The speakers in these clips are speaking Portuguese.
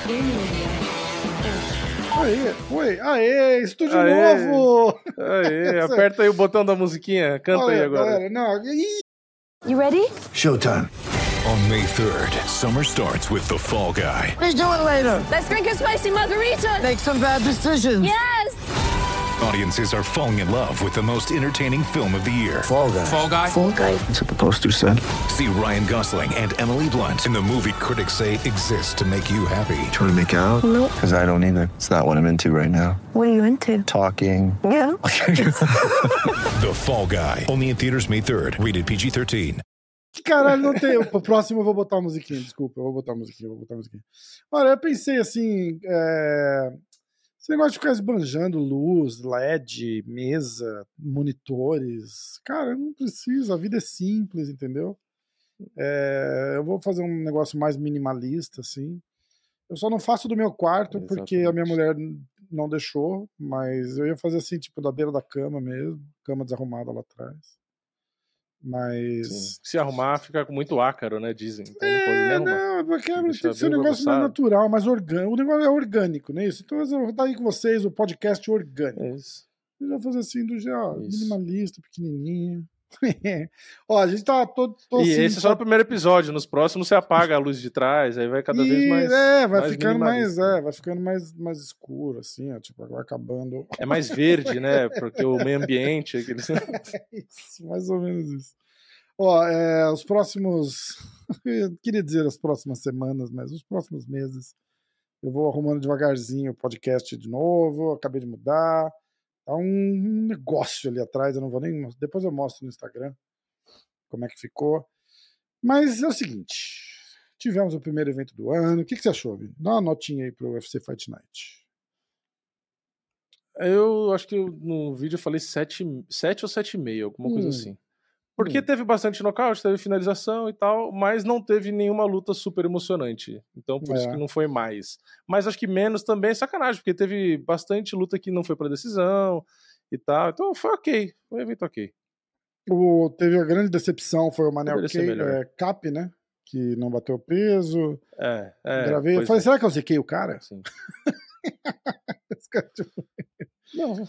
Aê, estúdio novo! Aê, aperta aí o botão da musiquinha, canta Olha, aí agora. Galera, não. You ready? Showtime. On May 3rd, summer starts with The Fall Guy. Let's do it later. Let's drink a spicy margarita. Make some bad decisions. Yes! Audiences are falling in love with the most entertaining film of the year. Fall Guy. Fall Guy? Fall guy. That's what the poster said. See Ryan Gosling and Emily Blunt in the movie critics say exists to make you happy. Trying to make it out? Nope. Because I don't either. It's not what I'm into right now. What are you into? Talking. Yeah. The Fall Guy. Only in theaters May 3rd. Rated PG-13. Caralho, não tem. O próximo eu vou botar a musiquinha, desculpa. Eu vou botar a musiquinha. Olha, eu pensei assim. Esse negócio de ficar esbanjando luz, LED, mesa, monitores. Cara, não precisa. A vida é simples, entendeu? Eu vou fazer um negócio mais minimalista, assim. Eu só não faço do meu quarto porque a minha mulher não deixou, mas eu ia fazer assim, tipo, da beira da cama mesmo, cama desarrumada lá atrás. Mas. Sim. Se arrumar, fica com muito ácaro, né? Dizem. Então não pode nem arrumar. Não, porque tem Deixa que ser um bem negócio mais bagunçado. natural, mais orgânico. O negócio é orgânico, não é isso? Então eu vou estar aí com vocês, o podcast orgânico. É isso. Eu já fazer assim, do jeito Isso. minimalista, pequenininho. Ó, a gente tá todo E assim, esse é só o primeiro episódio. Nos próximos você apaga a luz de trás, aí vai cada vez mais. vai ficando minimalista. vai ficando mais escuro, assim, ó, tipo, vai acabando. É mais verde, né? Porque o meio ambiente. Aqueles... Isso, mais ou menos isso. Ó, os próximos. Eu queria dizer as próximas semanas, mas os próximos meses. Eu vou arrumando devagarzinho o podcast de novo. Acabei de mudar. Tá um negócio ali atrás. Eu não vou nem. Depois eu mostro no Instagram como é que ficou. Mas é o seguinte. Tivemos o primeiro evento do ano. O que você achou, Vini? Dá uma notinha aí pro UFC Fight Night. Eu acho que no vídeo eu falei 7 ou 7,5, alguma coisa assim. Porque teve bastante nocaute, teve finalização e tal, mas não teve nenhuma luta super emocionante. Então, por isso que não foi mais. Mas acho que menos também é sacanagem, porque teve bastante luta que não foi pra decisão e tal. Então, foi ok. Foi um evento ok. Teve a grande decepção, foi o Manel Poderia ser melhor. Cap, né? Que não bateu o peso. Pois Gravei. Eu falei, será que eu ziquei o cara? Sim. Não.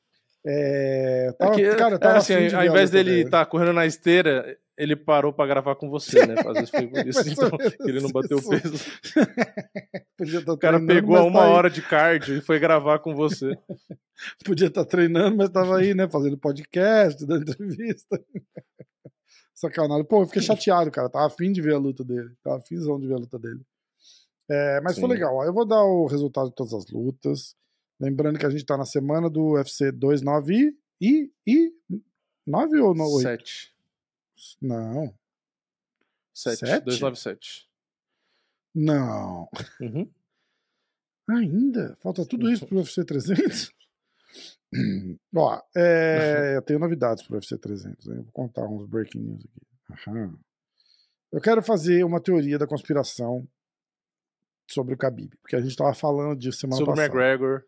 Tava assim, ao invés dele estar correndo na esteira, ele parou pra gravar com você, né? Às vezes foi por isso, então ele não bateu o peso. O cara pegou a 1 hora de cardio e foi gravar com você. Podia estar treinando, mas tava aí, né? Fazendo podcast, dando entrevista. Sacanagem. Pô, eu fiquei chateado, cara. Tava afim de ver a luta dele. Tava afinzão de ver a luta dele. Mas Sim. foi legal. Ó, eu vou dar o resultado de todas as lutas. Lembrando que a gente tá na semana do UFC 29 e 9 ou 8? 7. Não. 7. 7? 297. Não. Uhum. Ainda? Falta tudo isso pro UFC 300? Ó, eu tenho novidades pro UFC 300. Hein? Vou contar uns breaking news aqui. Aham. Eu quero fazer uma teoria da conspiração sobre o Khabib, porque a gente tava falando disso semana Sobre o passada. McGregor.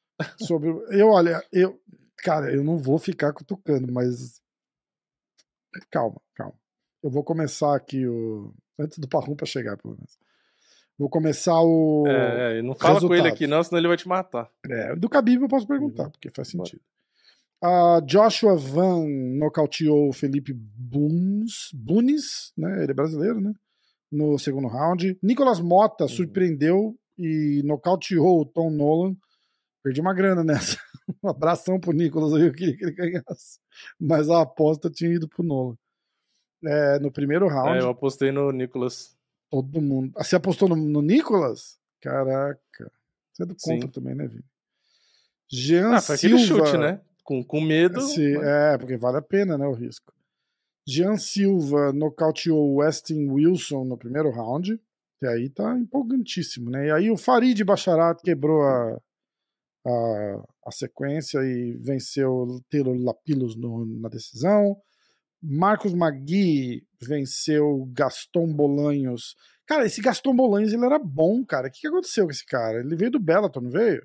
Cara, eu não vou ficar cutucando, mas calma. Eu vou começar aqui antes do Parrumpa chegar, pelo menos. Vou começar o não fala resultado. com ele aqui não, senão ele vai te matar. Do Khabib eu posso perguntar, porque faz sentido. Joshua Van nocauteou o Felipe Bunes, né? Ele é brasileiro, né? No segundo round. Nicolas Motta surpreendeu e nocauteou o Tom Nolan. Perdi uma grana nessa. Um abração pro Nicolas aí, eu queria que ele ganhasse. Mas a aposta tinha ido pro Nolan. No primeiro round. Eu apostei no Nicolas. Todo mundo. Você apostou no Nicolas? Caraca. Você é do contra também, né, Vini? Jean foi Silva. aquele chute, né? Com medo. Porque vale a pena, né, o risco. Jean Silva nocauteou o Westin Wilson no primeiro round. E aí tá empolgantíssimo, né? E aí o Farid Basharat quebrou a sequência e venceu o Taylor Lapilos na decisão. Marcos Magui venceu Gaston Bolanhos. Cara, esse Gaston Bolanhos, ele era bom, cara. O que aconteceu com esse cara? Ele veio do Bellator, não veio?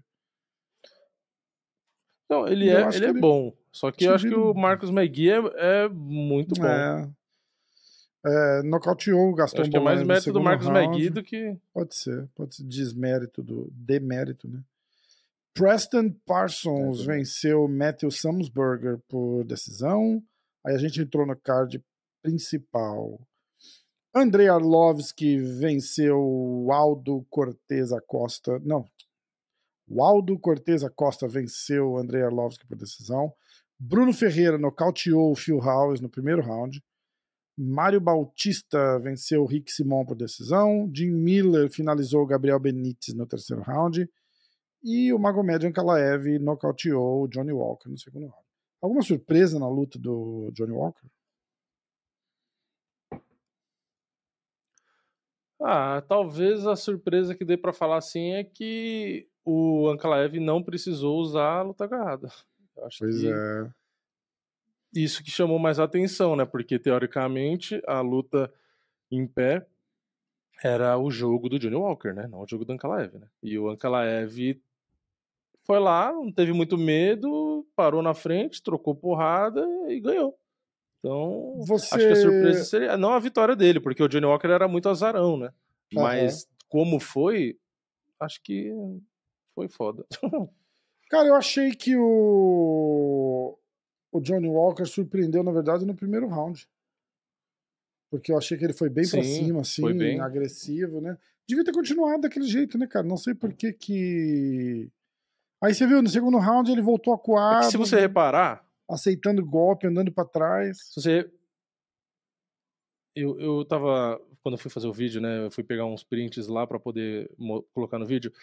Não, ele é bom. Só que eu acho que o Marcos Magui é muito bom. Nocauteou o Gaston Acho que é mais Bolaños no mérito do segundo Marcos round. Magui do que... Pode ser demérito, né? Preston Parsons venceu Matthew Sumsberger por decisão. Aí a gente entrou no card principal. Andrei Arlovski venceu o Aldo Cortez Acosta. Não. O Aldo Cortez Acosta venceu o Andrei Arlovski por decisão. Bruno Ferreira nocauteou o Phil Howes no primeiro round. Mário Bautista venceu o Rick Simon por decisão. Jim Miller finalizou o Gabriel Benítez no terceiro round. E o Magomed Ankalaev nocauteou o Johnny Walker no segundo round. Alguma surpresa na luta do Johnny Walker? Talvez a surpresa que dê pra falar assim é que o Ankalaev não precisou usar a luta agarrada. Eu acho Pois que é. isso que chamou mais atenção, né? Porque, teoricamente, a luta em pé era o jogo do Johnny Walker, né? Não o jogo do Ankalaev, né? E o Ankalaev foi lá, não teve muito medo, parou na frente, trocou porrada e ganhou. Então, acho que a surpresa seria não a vitória dele, porque o Johnny Walker era muito azarão, né? Mas como foi, acho que foi foda. Cara, eu achei que o Johnny Walker surpreendeu, na verdade, no primeiro round. Porque eu achei que ele foi bem pra cima, assim, foi bem agressivo, né? Devia ter continuado daquele jeito, né, cara? Não sei por que... Aí você viu, no segundo round ele voltou acuado. Se você reparar... Aceitando golpe, andando pra trás. Eu tava... Quando eu fui fazer o vídeo, né? Eu fui pegar uns prints lá pra poder colocar no vídeo.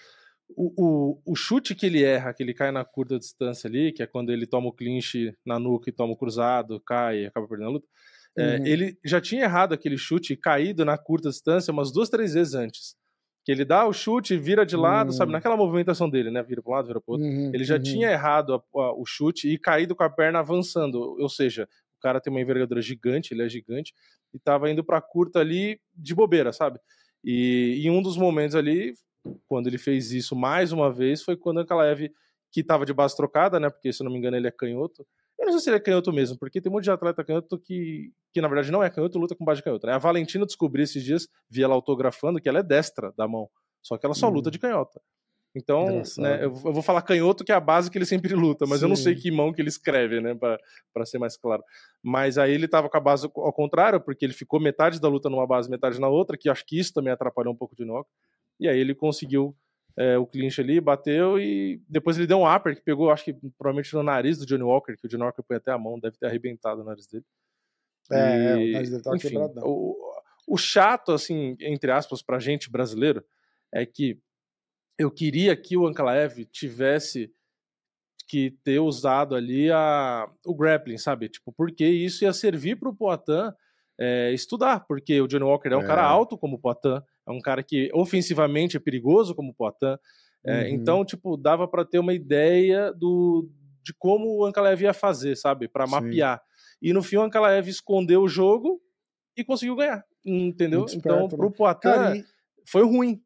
O chute que ele erra, que ele cai na curta distância ali, que é quando ele toma o clinch na nuca e toma o cruzado, cai e acaba perdendo a luta. Ele já tinha errado aquele chute e caído na curta distância umas 2, 3 vezes antes. Que ele dá o chute e vira de lado, sabe? Naquela movimentação dele, né? Vira para um lado, vira para o outro. Ele já tinha errado o chute e caído com a perna avançando. Ou seja, o cara tem uma envergadura gigante, ele é gigante, e estava indo para curta ali de bobeira, sabe? E em um dos momentos ali, quando ele fez isso mais uma vez, foi quando o Ankalaev, que estava de base trocada, né? Porque, se eu não me engano, ele é canhoto. Eu não sei se ele é canhoto mesmo, porque tem um monte de atleta canhoto que na verdade não é canhoto, luta com base de canhoto, né? A Valentina descobriu esses dias, vi ela autografando, que ela é destra da mão, só que ela só luta de canhota. Então, né, eu vou falar canhoto, que é a base que ele sempre luta, mas eu não sei que mão que ele escreve, né, pra ser mais claro. Mas aí ele tava com a base ao contrário, porque ele ficou metade da luta numa base, metade na outra, que acho que isso também atrapalhou um pouco de knock. E aí ele conseguiu o clinch ali, bateu e depois ele deu um upper que pegou, acho que provavelmente no nariz do Johnny Walker, que o Johnny Walker põe até a mão, deve ter arrebentado o nariz dele. O nariz dele tava quebradão. O chato, assim, entre aspas, pra gente brasileiro, é que eu queria que o Ankalaev tivesse que ter usado ali o grappling, sabe? Tipo, porque isso ia servir pro Poatan estudar, porque o Johnny Walker é um cara alto como o Poatan, é um cara que ofensivamente é perigoso como o Poatan, então, tipo, dava para ter uma ideia de como o Ankalaev ia fazer, sabe? Para mapear. E no fim o Ankalaev escondeu o jogo e conseguiu ganhar, entendeu? Esperto, então, pro Poatan foi ruim.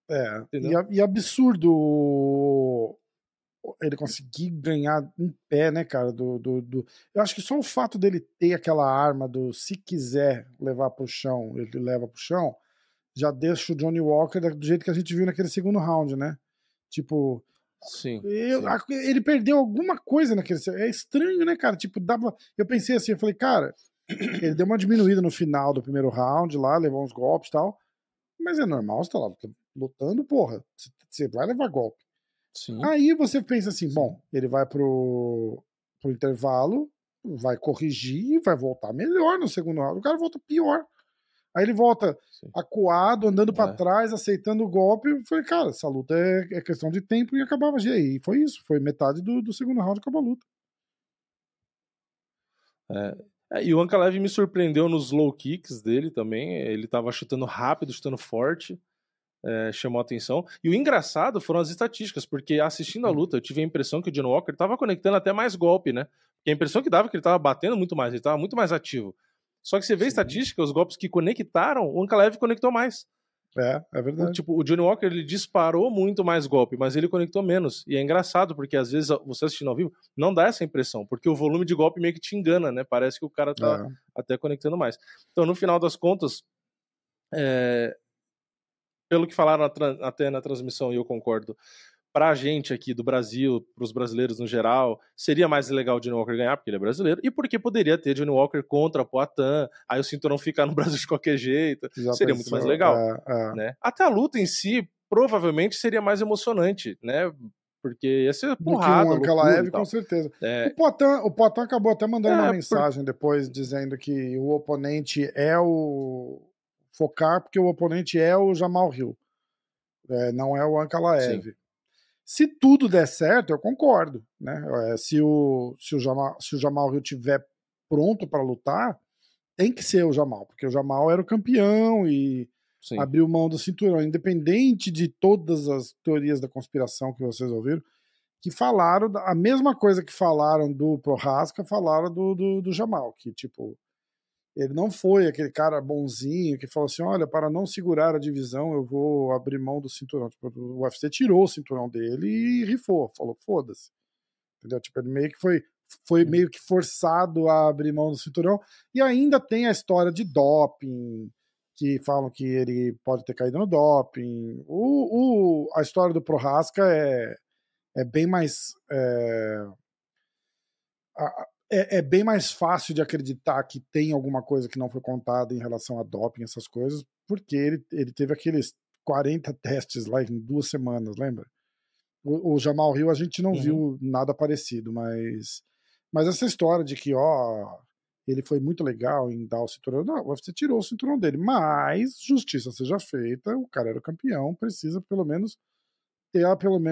E absurdo ele conseguir ganhar em pé, né, cara? Eu acho que só o fato dele ter aquela arma se quiser levar pro chão, ele leva pro chão, já deixa o Johnny Walker do jeito que a gente viu naquele segundo round, né? Tipo, ele perdeu alguma coisa naquele... É estranho, né, cara? Tipo, eu pensei assim, eu falei, cara, ele deu uma diminuída no final do primeiro round lá, levou uns golpes e tal, mas é normal, você tá lá lutando, porra, você vai levar golpe. Sim. Aí você pensa assim, bom, ele vai pro intervalo, vai corrigir, vai voltar melhor no segundo round, o cara volta pior. Aí ele volta acuado, andando pra trás, aceitando o golpe. Eu falei, cara, essa luta é questão de tempo e acabava. E aí foi isso, foi metade do segundo round, acabou a luta. E o Ankalaev me surpreendeu nos low kicks dele também. Ele tava chutando rápido, chutando forte. Chamou a atenção. E o engraçado foram as estatísticas, porque assistindo a luta, eu tive a impressão que o Johnny Walker tava conectando até mais golpe, né? Porque a impressão que dava é que ele tava batendo muito mais, ele tava muito mais ativo. Só que você vê a estatística, os golpes que conectaram, o Ankalaev conectou mais. É verdade. O Johnny Walker, ele disparou muito mais golpe, mas ele conectou menos. E é engraçado, porque às vezes você assistindo ao vivo, não dá essa impressão, porque o volume de golpe meio que te engana, né? Parece que o cara tá até conectando mais. Então, no final das contas, pelo que falaram até na transmissão, e eu concordo, pra gente aqui do Brasil, pros brasileiros no geral, seria mais legal o Johnny Walker ganhar, porque ele é brasileiro, e porque poderia ter Johnny Walker contra Poatan, aí o cinturão ficar no Brasil de qualquer jeito, seria muito mais legal. Né? Até a luta em si, provavelmente, seria mais emocionante, né? Porque ia ser porrada, do que o Ankalaev, com certeza. O Poatan acabou até mandando uma mensagem depois, dizendo que o oponente é o... Focar, porque o oponente é o Jamal Hill. Não é o Ankalaev. Sim. Se tudo der certo, eu concordo, né? Se o Jamal Hill estiver pronto para lutar, tem que ser o Jamal, porque o Jamal era o campeão e abriu mão do cinturão, independente de todas as teorias da conspiração que vocês ouviram, que falaram a mesma coisa que falaram do Prochazka, falaram do Jamal, que tipo, ele não foi aquele cara bonzinho que falou assim, olha, para não segurar a divisão, eu vou abrir mão do cinturão. Tipo, o UFC tirou o cinturão dele e rifou, falou, foda-se. Entendeu? Tipo, ele meio que foi meio que forçado a abrir mão do cinturão. E ainda tem a história de doping, que falam que ele pode ter caído no doping. A história do Prochazka é bem mais... É bem mais fácil de acreditar que tem alguma coisa que não foi contada em relação a doping, essas coisas, porque ele teve aqueles 40 testes lá em 2 semanas, lembra? O Jamal Hill a gente não viu nada parecido, mas essa história de que ele foi muito legal em dar o cinturão, não, você tirou o cinturão dele, mas justiça seja feita, o cara era o campeão, precisa pelo menos ter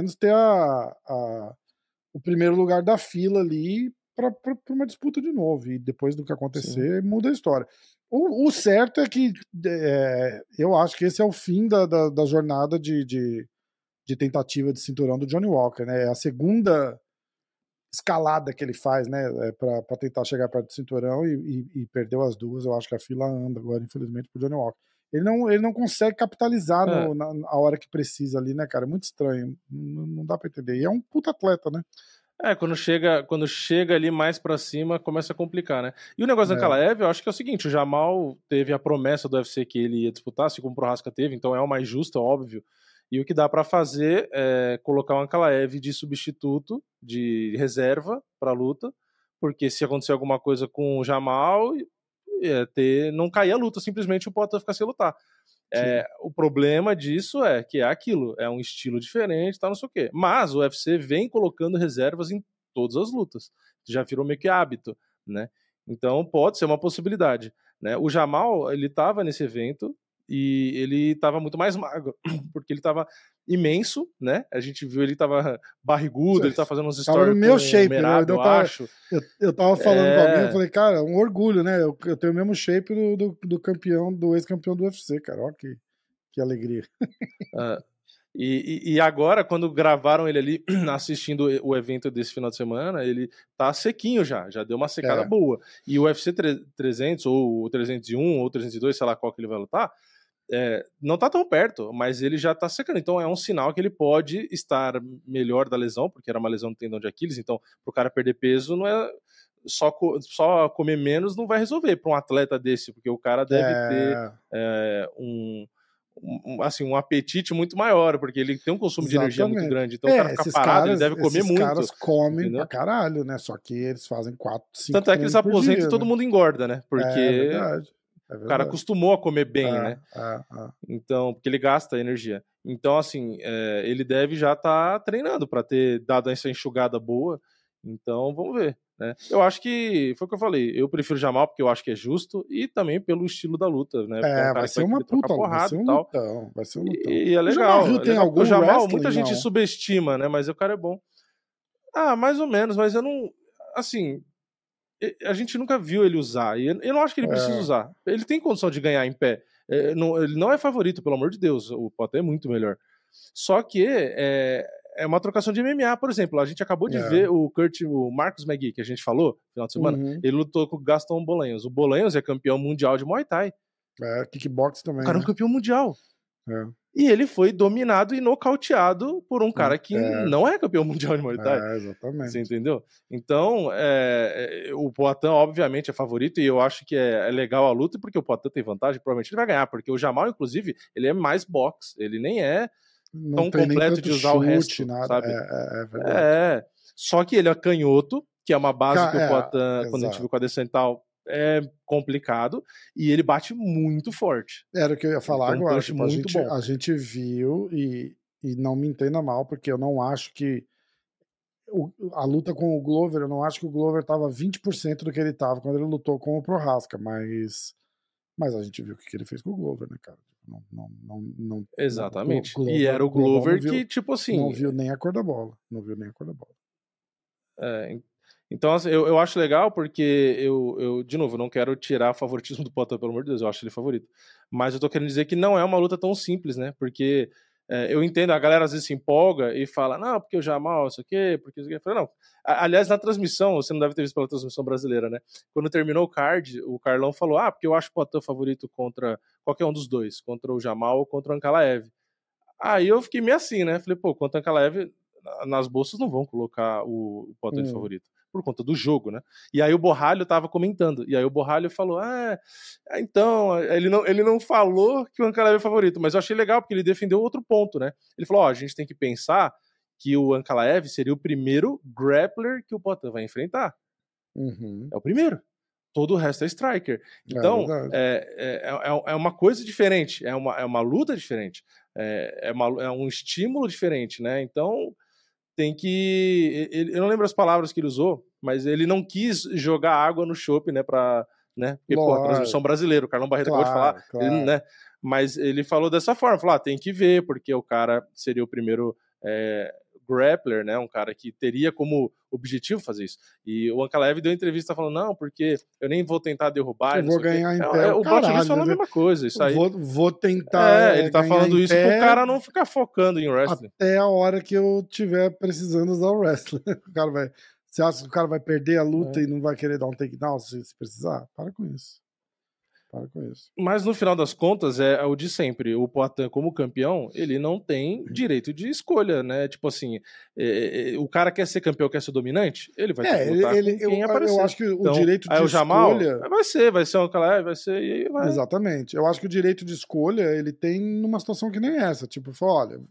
o primeiro lugar da fila ali para uma disputa de novo, e depois do que acontecer, muda a história. O certo é que eu acho que esse é o fim da jornada de tentativa de cinturão do Johnny Walker, né? É a segunda escalada que ele faz, né, para tentar chegar perto do cinturão e perdeu as duas. Eu acho que a fila anda agora, infelizmente, pro Johnny Walker. Ele não consegue capitalizar na hora que precisa ali, né, cara? É muito estranho, não dá pra entender. E é um puta atleta, né? Quando chega ali mais pra cima, começa a complicar, né? E o negócio da Ankalaev, eu acho que é o seguinte, o Jamal teve a promessa do UFC que ele ia disputar, assim como o Prochazka teve, então é o mais justo, é óbvio. E o que dá pra fazer é colocar o Ankalaev de substituto, de reserva pra luta, porque se acontecer alguma coisa com o Jamal, não cair a luta, simplesmente o Poatan ficar sem lutar. O problema disso é que é aquilo, é um estilo diferente, tá, não sei o quê. Mas o UFC vem colocando reservas em todas as lutas. Já virou meio que hábito, né? Então pode ser uma possibilidade, né? O Jamal, ele tava nesse evento e ele tava muito mais magro, porque ele tava imenso, né? A gente viu, ele tava barrigudo, ele tava fazendo uns stories no meu shape, Merab, né? Eu tava falando com alguém, eu falei, cara, um orgulho, né? Eu tenho o mesmo shape do campeão, do ex-campeão do UFC, cara. Ó, que alegria. E agora, quando gravaram ele ali assistindo o evento desse final de semana, ele tá sequinho já deu uma secada boa. E o UFC 300, ou 301, ou 302, sei lá qual que ele vai lutar, não tá tão perto, mas ele já tá secando. Então é um sinal que ele pode estar melhor da lesão, porque era uma lesão no tendão de Aquiles. Então, pro cara perder peso, não é só comer menos não vai resolver para um atleta desse, porque o cara deve ter um apetite muito maior, porque ele tem um consumo de energia muito grande. Então o cara fica parado, ele deve comer muito. Os caras comem pra caralho, né? Só que eles fazem 4, 5 Tanto é que eles aposentam e todo mundo engorda, né? Porque verdade. O cara acostumou a comer bem, né? Então, porque ele gasta energia. Então, assim, ele deve já estar treinando para ter dado essa enxugada boa. Então, vamos ver, né? Eu acho que, foi o que eu falei, eu prefiro o Jamal porque eu acho que é justo e também pelo estilo da luta, né? Vai ser uma puta, vai ser um lutão. E é legal. O Jamal, muita gente subestima, né? Mas o cara é bom. Mais ou menos, mas eu não... Assim... A gente nunca viu ele usar, e eu não acho que ele precisa usar. Ele tem condição de ganhar em pé. Ele não é favorito, pelo amor de Deus. O Poatan é muito melhor. Só que é uma trocação de MMA, por exemplo. A gente acabou de ver o Marcos Magui, que a gente falou no final de semana. Ele lutou com o Gaston Bolanhos. O Bolanhos é campeão mundial de Muay Thai. Kickbox também. O cara é um campeão mundial. E ele foi dominado e nocauteado por um cara que não é campeão mundial de Muay Thai. Exatamente. Você entendeu? Então, o Poatan, obviamente, é favorito, e eu acho que é legal a luta, porque o Poatan tem vantagem, provavelmente ele vai ganhar, porque o Jamal, inclusive, ele é mais boxe, ele nem é tão completo de usar o resto, nada. sabe? Verdade. Só que ele é canhoto, que é uma base que o Poatan, quando a gente exato. viu com a Adesanya e tal, é complicado, e ele bate muito forte. Era o que eu ia falar Então, agora. punch muito bom. A gente viu, e não me entenda mal, porque eu não acho que a luta com o Glover, eu não acho que o Glover tava 20% do que ele tava quando ele lutou com o Prohaska, mas a gente viu o que ele fez com o Glover, né, cara? Não, exatamente. Glover, e era o Glover viu, que, tipo assim... Não viu nem a cor da bola. Então, assim, eu acho legal porque eu, de novo, não quero tirar o favoritismo do Poatan, pelo amor de Deus, eu acho ele favorito. Mas eu tô querendo dizer que não é uma luta tão simples, né? Porque eu entendo, a galera às vezes se empolga e fala, não, porque o Jamal, isso aqui, porque isso aqui. Eu falei, não. Aliás, na transmissão, você não deve ter visto pela transmissão brasileira, né? Quando terminou o card, o Carlão falou, porque eu acho o Poatan favorito contra qualquer um dos dois, contra o Jamal ou contra o Ankalaev. Aí eu fiquei meio assim, né? Falei, pô, contra o Ankalaev, nas bolsas não vão colocar o Poatan de favorito. Por conta do jogo, né? E aí o Borralho tava comentando, e aí o Borralho falou, então, ele não falou que o Ankalaev é favorito, mas eu achei legal, porque ele defendeu outro ponto, né? Ele falou, a gente tem que pensar que o Ankalaev seria o primeiro grappler que o Poatan vai enfrentar. É o primeiro. Todo o resto é striker. Então, é uma coisa diferente, é uma luta diferente, é um estímulo diferente, né? Então... tem que... eu não lembro as palavras que ele usou, mas ele não quis jogar água no chope, né, né? Porque, pô, a transmissão brasileira, o Carlão Barreto acabou de falar, ele, né? Mas ele falou dessa forma, falou, tem que ver, porque o cara seria o primeiro grappler, né, um cara que teria como objetivo fazer isso. E o Ankalaev deu entrevista falando, não, porque eu nem vou tentar derrubar. Eu vou ganhar em pé. O Blachowicz falou a mesma coisa, isso aí. Vou tentar. Ele tá falando isso pro cara não ficar focando em wrestling. Até a hora que eu tiver precisando usar o wrestling. Você acha que o cara vai perder a luta e não vai querer dar um takedown se precisar? Para com isso. Mas no final das contas, é o de sempre. O Poatan, como campeão, ele não tem direito de escolha, né? Tipo assim, o cara quer ser campeão, quer ser dominante, ele vai ter que lutar com quem aparecer. Eu acho que o direito de o Jamal, escolha... vai ser um Ankalaev, vai ser... E aí vai. Exatamente. Eu acho que o direito de escolha, ele tem numa situação que nem essa. Tipo, olha,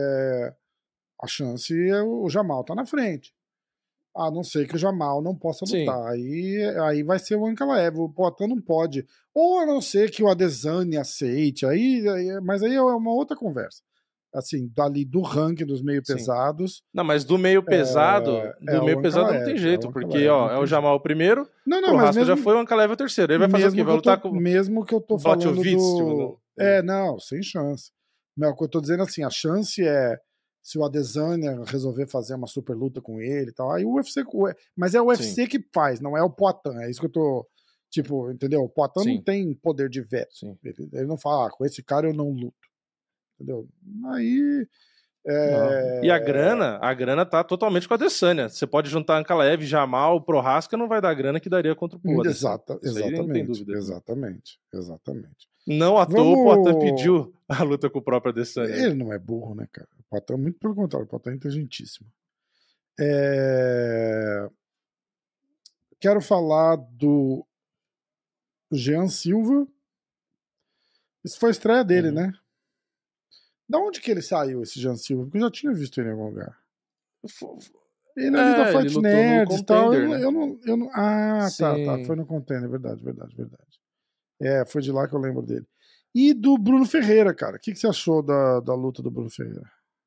a chance é o Jamal tá na frente. A não ser que o Jamal não possa lutar. Aí vai ser o Ankalaev. O Poatan não pode. Ou a não ser que o Adesanya aceite. Mas aí é uma outra conversa. Assim, dali do ranking dos meio pesados. Não, mas do meio pesado, pesado não tem jeito. Porque, é o Jamal o primeiro, o Rasca já foi, o Ankalaev é o terceiro. Ele vai fazer o quê? Vai lutar com... Mesmo que eu tô falando do... Tipo, não, sem chance. Não, o que eu tô dizendo assim, a chance é se o Adesanya resolver fazer uma super luta com ele e tal, aí o UFC... Mas é o UFC que faz, não é o Poatan. É isso que eu tô... Tipo, entendeu? O Poatan não tem poder de veto. Ele não fala, com esse cara eu não luto. Entendeu? Aí... E a grana tá totalmente com a Adesanya. Você pode juntar Ankalaev, Jamal, Prohaska, não vai dar a grana que daria contra o Poatan. Exatamente. Não tem dúvida. Exatamente. Não à toa o Poatan pediu a luta com o próprio Adesanya. Ele não é burro, né, cara? O Poatan, muito pelo contrário, o Poatan é inteligentíssimo. Quero falar do Jean Silva. Isso foi a estreia dele, né? Da onde que ele saiu, esse Jean Silva? Porque eu já tinha visto ele em algum lugar. Ele ali da Fight Nerds e tal. Eu não... tá. Foi no Contender, verdade. Foi de lá que eu lembro dele. E do Bruno Ferreira, cara. O que você achou da luta do Bruno Ferreira?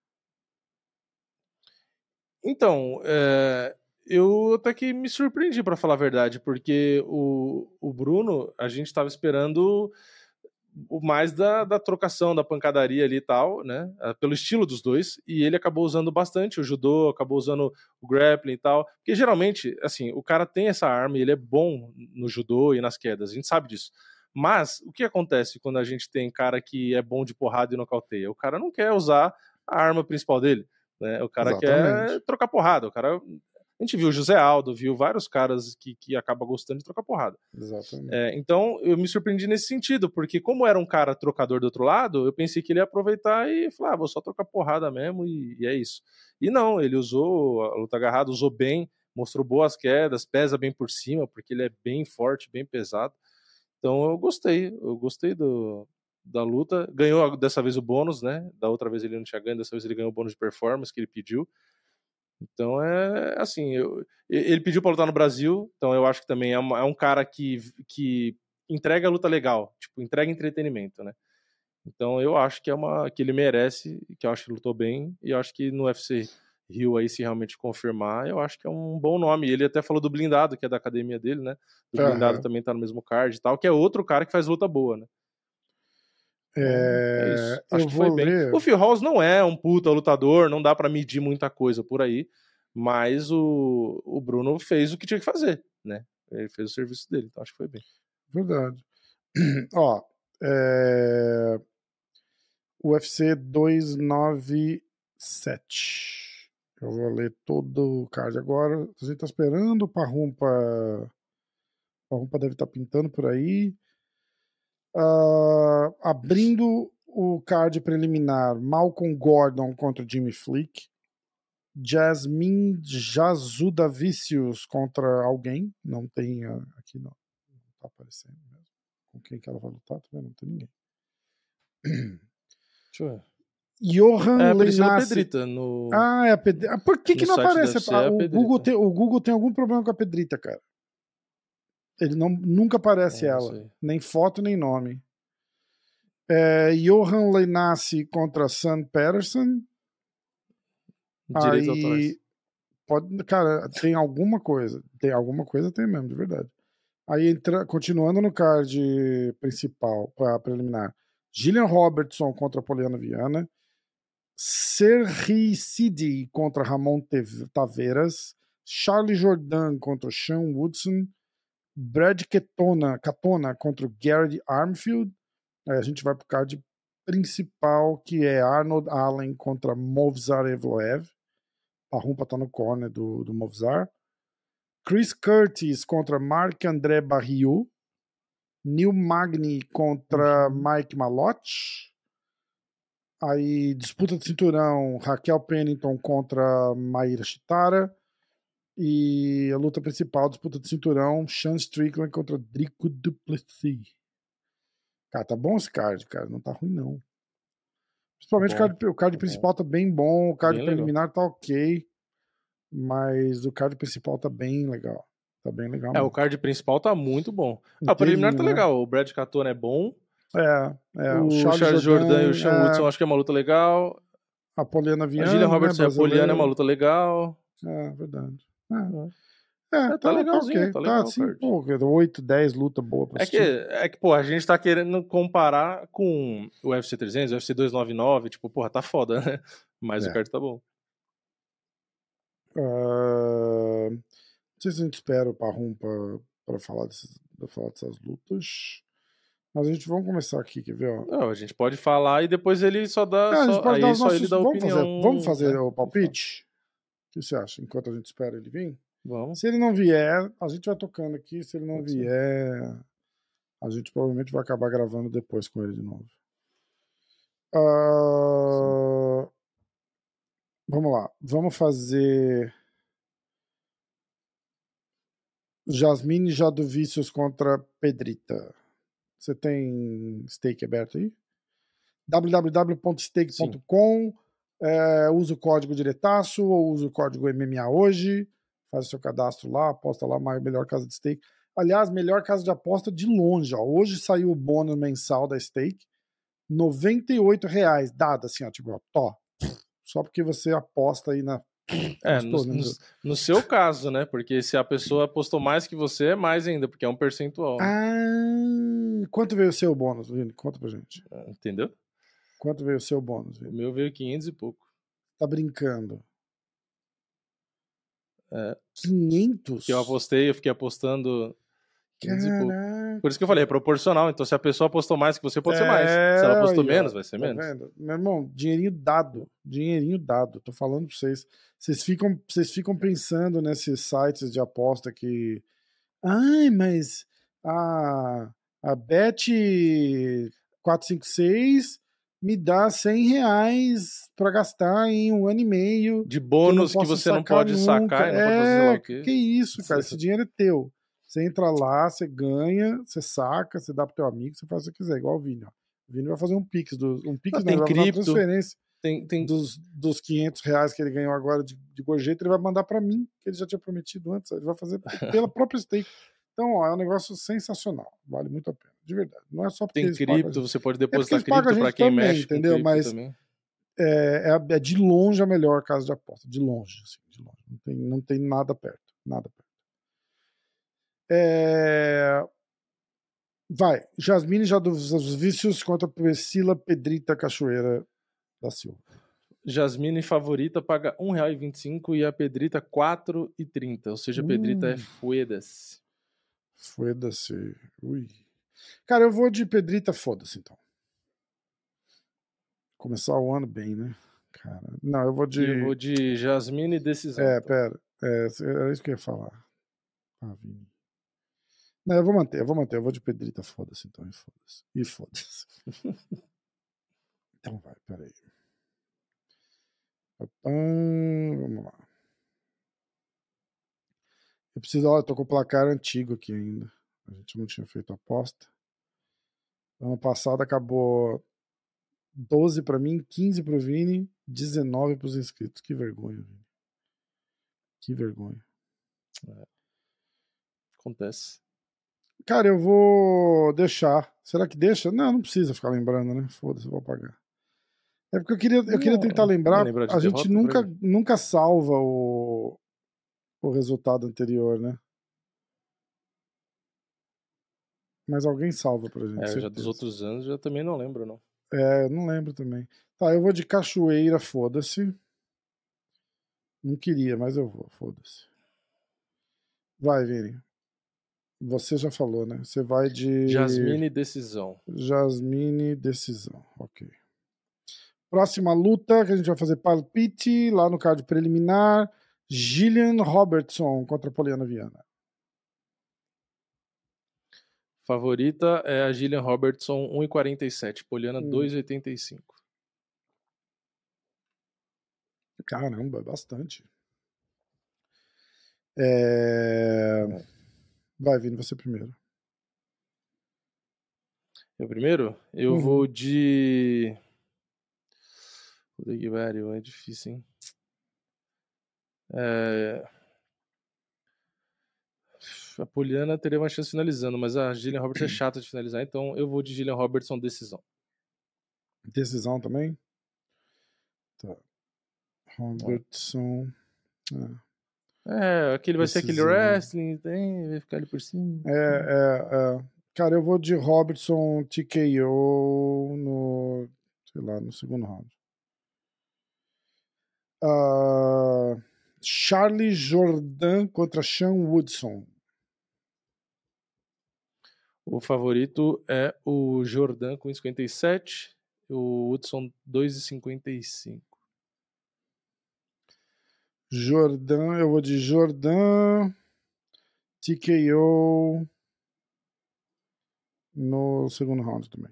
Então, eu até que me surpreendi, pra falar a verdade, porque o Bruno, a gente tava esperando mais da trocação, da pancadaria ali e tal, né, pelo estilo dos dois, e ele acabou usando bastante o judô, acabou usando o grappling e tal, porque geralmente, assim, o cara tem essa arma e ele é bom no judô e nas quedas, a gente sabe disso. Mas o que acontece quando a gente tem cara que é bom de porrada e nocauteia? O cara não quer usar a arma principal dele, né? O cara quer trocar porrada, o cara A gente viu o José Aldo, viu vários caras que acabam gostando de trocar porrada. Exatamente. Então, eu me surpreendi nesse sentido, porque como era um cara trocador do outro lado, eu pensei que ele ia aproveitar e falar, vou só trocar porrada mesmo e é isso. E não, ele usou a luta agarrada, usou bem, mostrou boas quedas, pesa bem por cima, porque ele é bem forte, bem pesado. Então, eu gostei da luta. Ganhou dessa vez o bônus, né? Da outra vez ele não tinha ganho, dessa vez ele ganhou o bônus de performance que ele pediu. Então é assim, ele pediu pra lutar no Brasil, então eu acho que também é um cara que entrega a luta legal, tipo, entrega entretenimento, né? Então eu acho que ele merece, que eu acho que lutou bem, e eu acho que no UFC Rio aí, se realmente confirmar, eu acho que é um bom nome. Ele até falou do Blindado, que é da academia dele, né? Do Blindado também tá no mesmo card e tal, que é outro cara que faz luta boa, né? É isso. Acho que foi bem. O Phil Hawes não é um puta lutador, não dá pra medir muita coisa por aí, mas o Bruno fez o que tinha que fazer, né? Ele fez o serviço dele, então acho que foi bem. Verdade. Ó, UFC 297. Eu vou ler todo o card agora. A gente tá esperando o Parrumpa. O Parrumpa deve estar pintando por aí. Abrindo o card preliminar, Malcolm Gordon contra Jimmy Flick. Jasmine Jasudavicius contra alguém. Não tem aqui, não tá aparecendo mesmo. Com quem que ela vai lutar? Tá vendo? Não tem ninguém. Deixa eu ver. Johan Lenassi. Pedrita no... É a Pedrita. Por que não aparece? O Google tem algum problema com a Pedrita, cara. Ele nunca aparece ela. Sei. Nem foto, nem nome. Johan Lenassi contra Sam Patterson. Direitos Aí autorais. cara, tem alguma coisa. Tem mesmo, de verdade. Aí continuando no card principal, para preliminar. Gillian Robertson contra Poliana Viana. Serhi Sidi contra Ramon Taveras. Charlie Jordan contra Sean Woodson. Brad Katona contra Gary Armfield. Aí a gente vai pro card principal, que é Arnold Allen contra Movsar Evloev. A Rumpa tá no corner do Movsar. Chris Curtis contra Marc-André Barriou. Neil Magny contra Mike Malotte. Aí, disputa de cinturão, Raquel Pennington contra Maíra Chitara. E a luta principal, disputa de cinturão, Sean Strickland contra Drico Duplessis. Cara, tá bom esse card, cara. Não tá ruim, não. Principalmente o card principal tá bem bom, o card preliminar tá ok. Mas o card principal tá bem legal. Tá bem legal. O card principal tá muito bom. O preliminar tá legal. O Brad Katona é bom. O Charles Jordan e o Sean Woodson acho que é uma luta legal. A Poliana Viana. A Gillian Robertson e a Poliana é uma luta legal. Verdade. Tá legalzinho, okay. tá legal. Tá assim, 8, 10 luta boa pra assistir. Pô, a gente tá querendo comparar com o UFC 300, o UFC 299, tipo, porra, tá foda, né? Mas o card tá bom. Não sei se a gente espera o Parrumpa pra falar dessas lutas. Mas a gente vamos começar aqui, quer ver? Ó. Não, a gente pode falar e depois ele só dá. Ele dá opinião. Vamos fazer o palpite? O que você acha? Enquanto a gente espera ele vir? Vamos. Se ele não vier, a gente vai tocando aqui. Se ele não vier, a gente provavelmente vai acabar gravando depois com ele de novo. Vamos lá. Vamos fazer Jasmine Jasudavicius contra Pedrita. Você tem stake aberto aí? www.stake.com. Usa o código diretaço ou usa o código MMA hoje. Faz o seu cadastro lá, aposta lá, melhor casa de stake. Aliás, melhor casa de aposta de longe. Ó. Hoje saiu o bônus mensal da stake. R$98. Dado assim, ó, tipo, ó, só porque você aposta aí na... No seu caso, né? Porque se a pessoa apostou mais que você, é mais ainda, porque é um percentual. Né? Quanto veio o seu bônus, Vini? Conta pra gente. Entendeu? Quanto veio o seu bônus, Vini? O meu veio 500 e pouco. Tá brincando? 500? Que eu apostei, eu fiquei apostando 500 e pouco. Por isso que eu falei, é proporcional. Então, se a pessoa apostou mais que você, pode ser mais. Se ela apostou menos, vai ser menos. Vendo? Meu irmão, dinheirinho dado. Dinheirinho dado. Tô falando pra vocês. Vocês ficam pensando nesses sites de aposta que... Ai, mas a Bet 456 me dá R$100 pra gastar em 1 ano e meio. De bônus que você não pode sacar e não pode fazer lá o quê? Que isso, cara. Esse dinheiro é teu. Você entra lá, você ganha, você saca, você dá pro teu amigo, você faz o que você quiser, igual o Vini, ó. O Vini vai fazer um Pix, tem vai fazer uma transferência tem... dos R$500 que ele ganhou agora de gorjeta, ele vai mandar pra mim, que ele já tinha prometido antes, ele vai fazer pela própria stake. Então, ó, é um negócio sensacional, vale muito a pena, de verdade. Não é só porque tem cripto, você pode depositar cripto pra quem também, mexe entendeu? Mas também. É de longe a melhor casa de aposta, de longe, assim, de longe. Não tem nada perto, nada perto. Vai, Jasmine já dos vícios contra Priscila Pedrita Cachoeira da Silva. Jasmine favorita paga R$1,25 e a Pedrita R$4,30. Ou seja, a Pedrita é foda-se. Foda-se. Ui. Cara, eu vou de Pedrita, foda-se então. Começar o ano bem, né? Cara, não, eu vou de Jasmine decisão. Pera. Era isso que eu ia falar. Vini. Não, eu vou manter. Eu vou de Pedrita, foda-se então. E foda-se. Então vai, peraí. Vamos lá. Eu preciso, eu tô com o placar antigo aqui ainda. A gente não tinha feito aposta. Ano passado acabou 12 pra mim, 15 pro Vini, 19 pros inscritos. Que vergonha, Vini. Que vergonha. Acontece. Cara, eu vou deixar. Será que deixa? Não precisa ficar lembrando, né? Foda-se, eu vou apagar. É porque eu queria tentar lembrar. A gente nunca salva o resultado anterior, né? Mas alguém salva pra gente. Já dos outros anos já também não lembro, não. Eu não lembro também. Tá, eu vou de Cachoeira, foda-se. Não queria, mas eu vou, foda-se. Vai, Vini. Você já falou, né? Você vai de... Jasmine decisão. Ok. Próxima luta que a gente vai fazer palpite lá no card preliminar. Gillian Robertson contra Poliana Viana. Favorita é a Gillian Robertson, 1,47. Poliana, 2,85. Caramba, bastante. Vai, Vini, você primeiro. Eu primeiro? Eu vou de... Puta que pariu, é difícil, hein? A Poliana teria uma chance finalizando, mas a Gillian Robertson é chata de finalizar, então eu vou de Gillian Robertson decisão. Decisão também? Tá. Robertson... aquele vai ser aquele wrestling, vai ficar ali por cima. Cara, eu vou de Robertson TKO no segundo round. Charlie Jordan contra Sean Woodson. O favorito é o Jordan com 1,57 e o Woodson 2,55. Jordan, eu vou de Jordan TKO no segundo round também.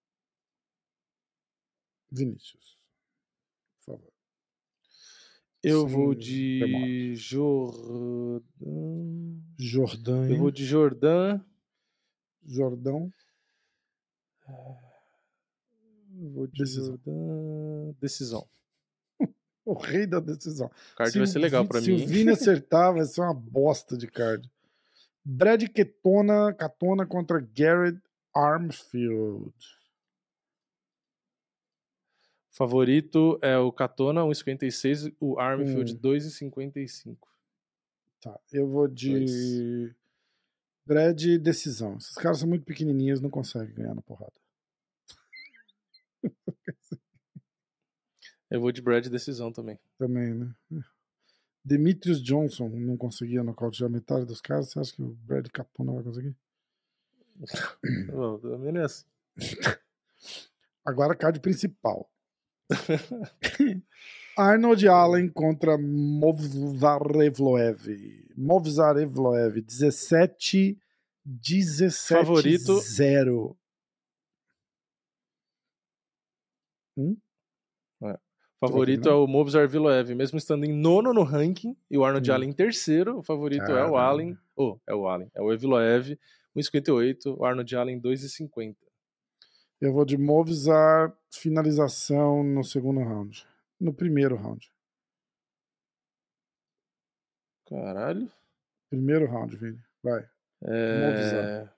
Vinícius, por favor. Eu vou de Jordan. Eu vou de Jordan. Jordão. Eu vou de Jordan. Decisão. O rei da decisão. O card vai ser legal pra mim. Se o Vini acertar, vai ser uma bosta de card. Brad Katona contra Garrett Armfield. Favorito é o Katona, 1,56. O Armfield, 2,55. Tá, eu vou de Brad decisão. Esses caras são muito pequenininhos, não conseguem ganhar na porrada. Eu vou de Brad decisão também. Também, né? Demetrius Johnson não conseguia nocautear metade dos caras. Você acha que o Brad Katona vai conseguir? Não, também não é assim. Agora card principal. Arnold Allen contra Movsarevloev. Movsarevloev, 17-0. Favorito. Favorito é o Movsarevloev, mesmo estando em 9º no ranking, e o Arnold Allen em 3º, o favorito é o Allen. É o Evloev, 1,58, o Arnold Allen 2,50. Eu vou de Movsar, finalização no segundo round. No primeiro round. Caralho. Primeiro round, Vini. Vai. Movsar.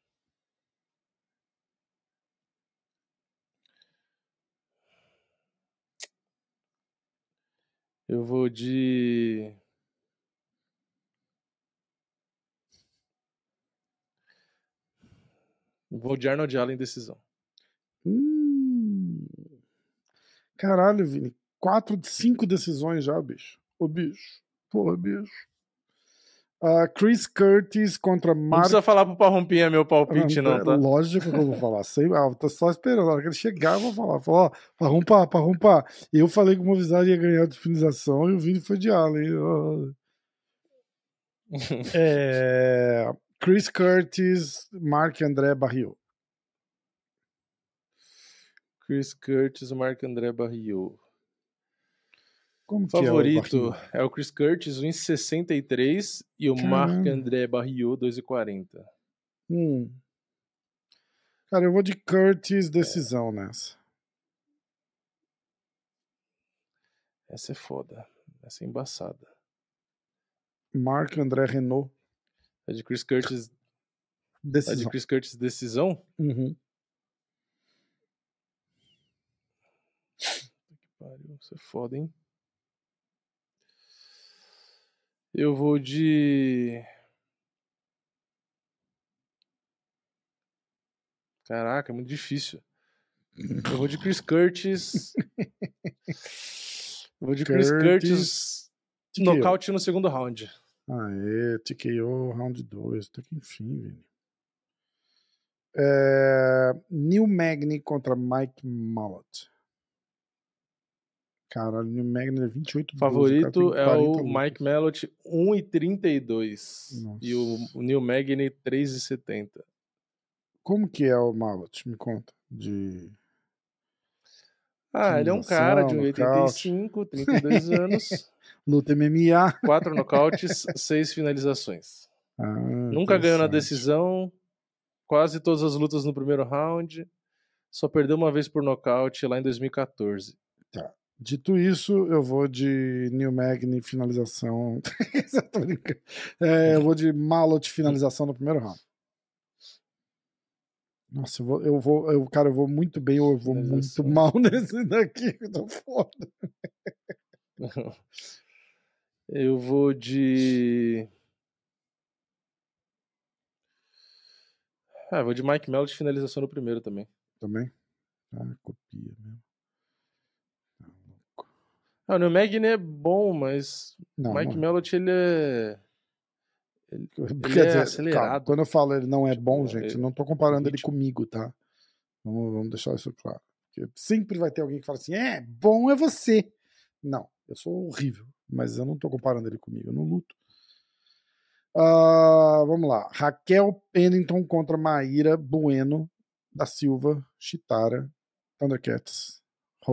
Eu vou de... Vou de Arnold Allen decisão. Caralho, Vini. 4 de 5 decisões já, bicho. Ô, bicho. Porra, bicho. Chris Curtis contra Não precisa falar pro Parrompinha meu palpite, não, tá? Lógico que eu vou falar. Tô só esperando. Na hora que ele chegar, eu vou falar. Ó, Parrompa. Eu falei que o Movsar ia ganhar de finalização e o Vini foi de Allen. Chris Curtis, Marc-André Barriot. Chris Curtis, Marc-André Barriot. Como favorito é o Chris Curtis, 1,63 e o Marc-André Barriot, 2,40. Cara, eu vou de Curtis decisão nessa. Essa é foda. Essa é embaçada. Marc-André Renault. É de Chris Curtis decisão. É de Chris Curtis decisão? Uhum. Que pariu, isso é foda, hein? Eu vou de... Caraca, é muito difícil. Eu vou de Chris Curtis. Eu vou de Chris Curtis nocaute no segundo round. Aê, TKO, round 2. Até que enfim, Vini. Neil Magny contra Mike Malott. Caralho, Neil Magny é 28. Favorito é o Mike Malott, 1,32. E o Neil Magny, 3,70. Como que é o Malott? Me conta. Ele é um cara de 1,85, 32 anos. Luta MMA. 4 nocautes, 6 finalizações. Nunca ganhou na decisão. Quase todas as lutas no primeiro round. Só perdeu uma vez por nocaute lá em 2014. Tá. Dito isso, eu vou de Neil Magny finalização. Eu vou de Malott finalização no primeiro round. Nossa, eu vou muito bem ou eu vou muito mal nesse daqui. Eu tô foda. Eu vou de... vou de Mike Malott finalização no primeiro também. Também? Copia mesmo. O Neil Magny é bom, mas Mike Malott, ele é acelerado. Calma, quando eu falo ele não é bom, gente, eu não tô comparando ele comigo, tá? Vamos deixar isso claro. Porque sempre vai ter alguém que fala assim, bom é você. Não, eu sou horrível, mas eu não tô comparando ele comigo, eu não luto. Vamos lá. Raquel Pennington contra Maíra Bueno da Silva, Chitara, Thundercats,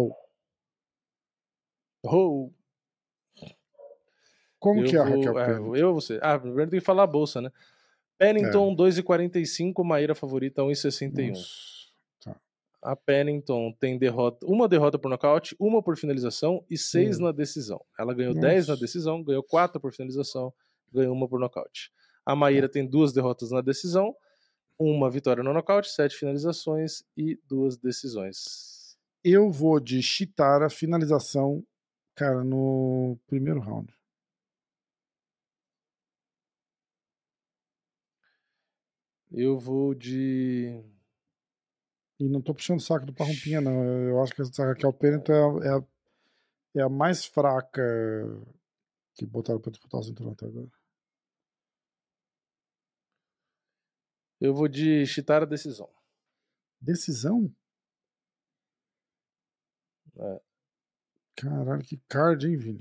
Como que é a Raquel Pennington? Eu ou você? Primeiro tem que falar a bolsa, né? Pennington, 2,45, Maíra favorita, 1,61. Tá. A Pennington tem uma derrota por nocaute, uma por finalização e 6 na decisão. Ela ganhou 10 na decisão, ganhou 4 por finalização, ganhou 1 por nocaute. A Maíra tem 2 derrotas na decisão, 1 vitória no nocaute, 7 finalizações e 2 decisões. Eu vou de Chitara, finalização, cara, no primeiro round. Eu vou de... E não tô puxando o saco do Parrompinha, não. Eu acho que essa Raquel Pennington é a mais fraca que botaram pra disputar o cinturão até agora. Eu vou de Chitara decisão. Decisão? É. Caralho, que card, hein, Vini?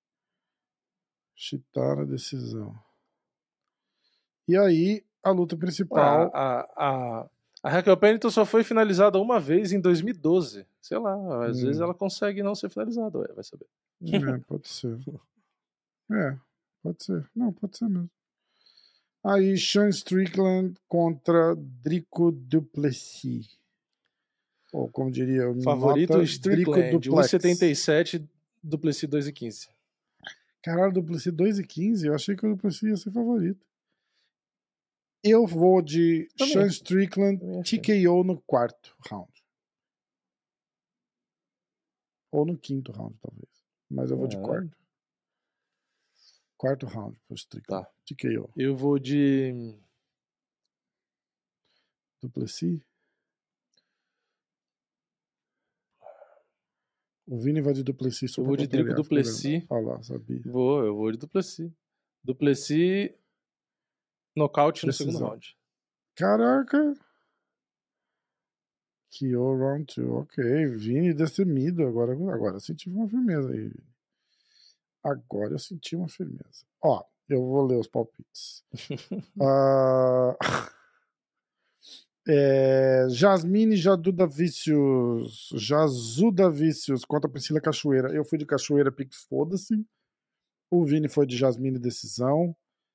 Chitara decisão. E aí, a luta principal... A Raquel Pennington só foi finalizada uma vez em 2012. Sei lá, às vezes ela consegue não ser finalizada, vai saber. Pode ser. Pode ser. Não, pode ser mesmo. Aí, Sean Strickland contra Drico Duplessis. Ou como diria o favorito, Strickland, de 1,77, Duplessis 2,15. Caralho, Duplessis 2,15? Eu achei que o Duplessis ia ser favorito. Eu vou de Sean Strickland TKO no 4º round. Ou no 5º round, talvez. Mas eu vou de 4º. 4º round pro Strickland. Tá. TKO. Eu vou de... Duplessis? O Vini vai de Duplessis. Eu vou de Drico Duplessis. Olha lá, sabia. Eu vou de Duplessis. Duplessis, nocaute no segundo round. Caraca! KO round 2. Ok, Vini destemido. Agora eu senti uma firmeza aí. Agora eu senti uma firmeza. Ó, eu vou ler os palpites. Jasmine Jazuda Vícios contra Priscila Cachoeira. Eu fui de Cachoeira, Pix, foda-se. O Vini foi de Jasmine decisão.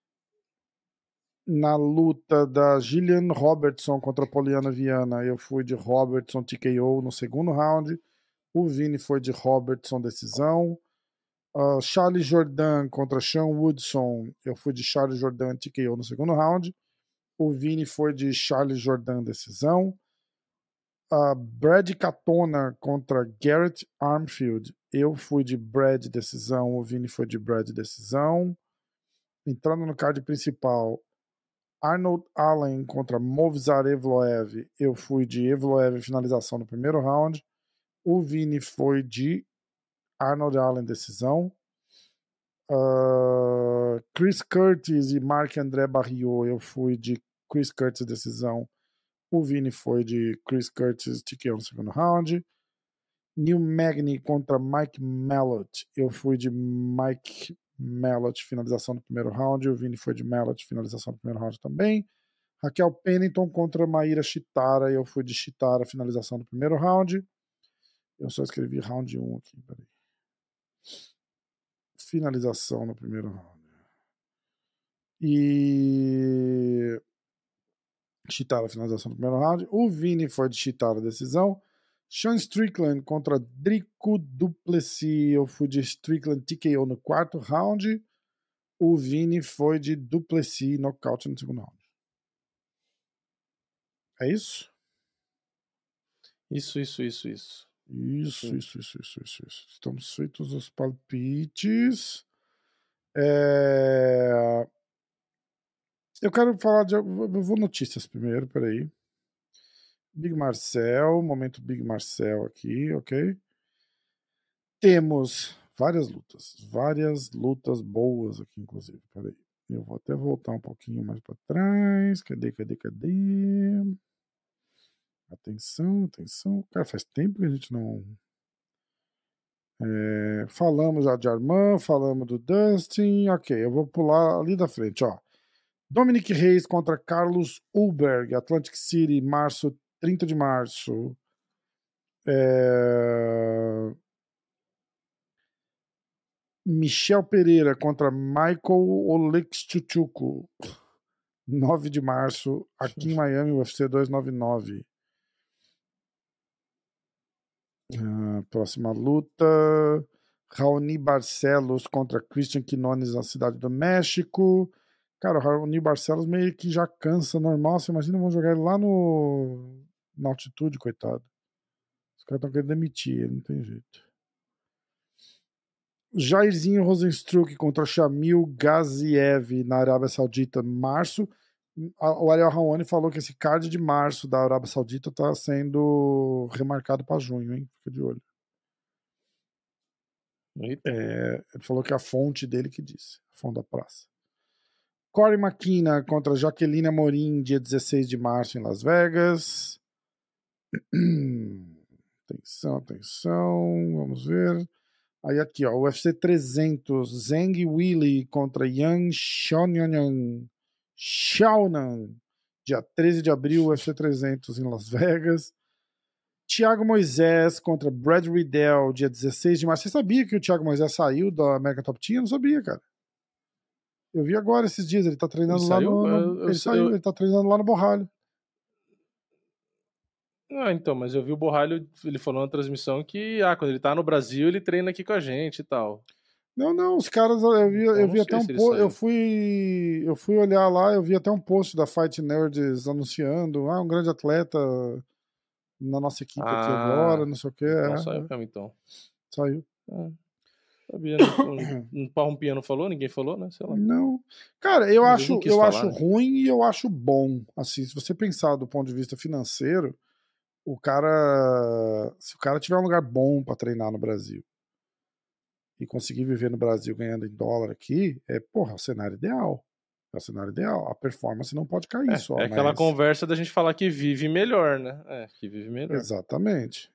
Na luta da Gillian Robertson contra Poliana Viana, eu fui de Robertson TKO no segundo round. O Vini foi de Robertson decisão. Charles Jordan contra Sean Woodson, eu fui de Charles Jordan TKO no segundo round. O Vini foi de Charles Jordan decisão. Brad Katona contra Garrett Armfield, eu fui de Brad decisão. O Vini foi de Brad decisão. Entrando no card principal, Arnold Allen contra Movsar Evloev, eu fui de Evloev finalização no primeiro round. O Vini foi de Arnold Allen decisão. Chris Curtis e Marc-André Barriot, eu fui de Chris Curtis decisão. O Vini foi de Chris Curtis TKO no segundo round. Neil Magny contra Mike Malott, eu fui de Mike Malott finalização no primeiro round. O Vini foi de Malott finalização no primeiro round também. Raquel Pennington contra Maíra Chitara, eu fui de Chitara finalização no primeiro round. Eu só escrevi round 1 aqui, peraí. Finalização no primeiro round. E Chitara finalização no primeiro round. O Vini foi de Chitara decisão. Sean Strickland contra Drico Duplessis, eu fui de Strickland TKO no 4º round. O Vini foi de Duplessis nocaute no segundo round. É isso? Isso. Isso. Estamos feitos os palpites. Eu quero falar de... Eu vou notícias primeiro, peraí. Big Marcel, momento Big Marcel aqui, ok? Temos várias lutas boas aqui, inclusive. Peraí, eu vou até voltar um pouquinho mais para trás. Cadê? Atenção. Cara, faz tempo que a gente não... falamos já de Armand, falamos do Dustin. Ok, eu vou pular ali da frente, ó. Dominic Reis contra Carlos Ulberg, Atlantic City, 30 de março. Michel Pereira contra Michael Oleksichuk, 9 de março, aqui em Miami, UFC 299. Próxima luta, Raoni Barcelos contra Christian Quinones na Cidade do México. Cara, o Raoni Barcelos meio que já cansa normal. Você imagina, vão jogar ele lá na altitude, coitado. Os caras estão querendo demitir ele, não tem jeito. Jairzinho Rosenstruck contra Shamil Gaziev na Arábia Saudita, março. O Ariel Raoni falou que esse card de março da Arábia Saudita está sendo remarcado para junho, hein? Fica de olho. Ele falou que é a fonte dele que disse, a fonte da praça. Corey McKenna contra Jaqueline Amorim, dia 16 de março em Las Vegas. Atenção, vamos ver. Aí aqui, ó, UFC 300, Zhang Weili contra Yan Xiaonan, dia 13 de abril, UFC 300 em Las Vegas. Thiago Moisés contra Brad Riddell, dia 16 de março. Você sabia que o Thiago Moisés saiu da American Top Team? Eu não sabia, cara. Eu vi agora esses dias, ele tá treinando lá no... Ele tá treinando lá no Borralho. Então, mas eu vi o Borralho, ele falou na transmissão que, quando ele tá no Brasil, ele treina aqui com a gente e tal. Não, os caras, eu vi até um post, eu fui olhar lá, eu vi até um post da Fight Nerds anunciando, um grande atleta na nossa equipe aqui agora, não sei o que. Então saiu mesmo, então. Saiu. Sabia, né? Um Parrumpinha não falou? Ninguém falou, né? Sei lá. Não. Cara, eu acho ruim e eu acho bom. Assim, se você pensar do ponto de vista financeiro, se o cara tiver um lugar bom pra treinar no Brasil e conseguir viver no Brasil ganhando em dólar aqui, é o cenário ideal. É o cenário ideal. A performance não pode cair só. É aquela conversa da gente falar que vive melhor, né? Que vive melhor. Exatamente.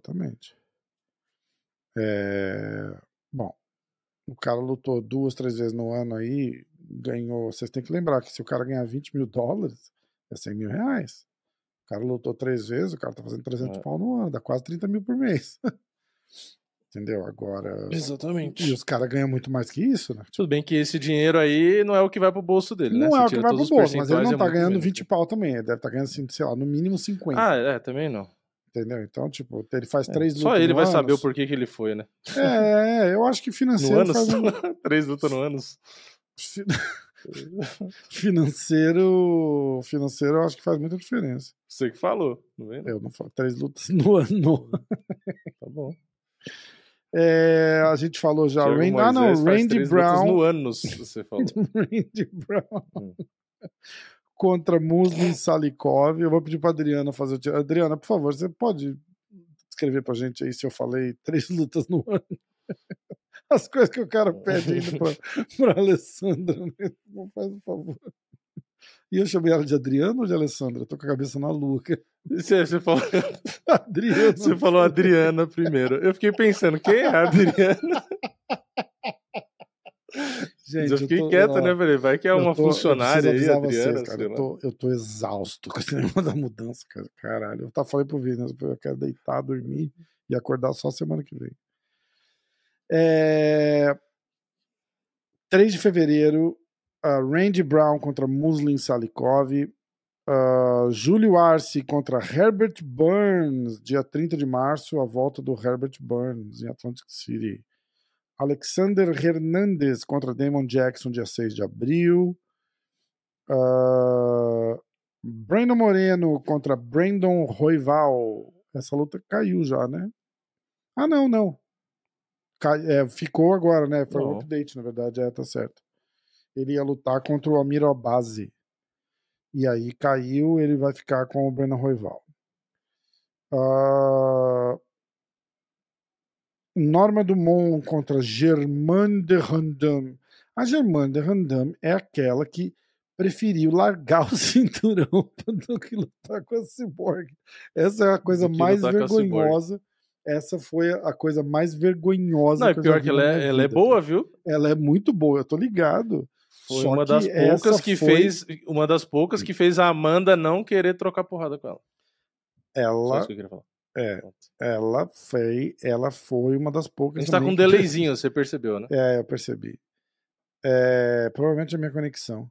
Bom, o cara lutou 2, 3 vezes no ano aí, ganhou. Vocês têm que lembrar que se o cara ganhar $20 mil, é $100 mil. O cara lutou 3 vezes, o cara tá fazendo 300 pau no ano, dá quase 30 mil por mês. Entendeu? Agora... Exatamente. E os caras ganham muito mais que isso, né? Tudo bem que esse dinheiro aí não é o que vai pro bolso dele, né? Não é o que vai pro bolso, mas ele não tá ganhando menos. 20 pau também. Ele deve estar ganhando, assim, sei lá, no mínimo 50. Também não. Entendeu? Então, tipo, ele faz 3 lutas só ele vai anos. saber o porquê que ele foi, né? Eu acho que financeiro... No anos? 3 lutas no anos? Financeiro, eu acho que faz muita diferença. Você que falou, não vem? Eu não falo 3 lutas no ano. Tá bom. A gente falou já. Randy Brown. No anos, você falou. Randy Brown contra Muslim Salikov. Eu vou pedir pra Adriana fazer o... Adriana, por favor, você pode escrever pra gente aí se eu falei 3 lutas no ano? As coisas que o cara pede ainda pra Alessandra. Faz um favor. E eu chamei ela de Adriana ou de Alessandra? Eu tô com a cabeça na lua. Você falou... Adriana. Você falou Adriana primeiro. Eu fiquei pensando, quem é a Adriana? Gente, eu fiquei quieto, né? Falei, vai que é uma funcionária aí, Adriana. Vocês, cara, eu tô exausto com esse negócio da mudança, cara. Caralho. Eu falei pro Vini, eu quero deitar, dormir e acordar só semana que vem. 3 de fevereiro, Randy Brown contra Muslim Salikov, Júlio Arce contra Herbert Burns, dia 30 de março, a volta do Herbert Burns em Atlantic City. Alexander Hernandez contra Damon Jackson, dia 6 de abril. Brandon Moreno contra Brandon Royval. Essa luta caiu já, né? Não. Ficou agora, né? Foi um update, na verdade. Tá certo. Ele ia lutar contra o Amir Albazi. E aí caiu, ele vai ficar com o Brandon Royval. Norma Dumont contra Germaine de Randam. A Germaine de Randam é aquela que preferiu largar o cinturão do que lutar com a Cyborg. Essa é a coisa mais vergonhosa. Essa foi a coisa mais vergonhosa. Não, é pior que ela é boa, viu? Ela é muito boa, eu tô ligado. Foi uma das poucas que fez. Uma das poucas que fez a Amanda não querer trocar porrada com ela. Só isso que eu queria falar. Ela foi uma das poucas. A gente tá com um delayzinho, você percebeu, né? Eu percebi. Provavelmente a minha conexão.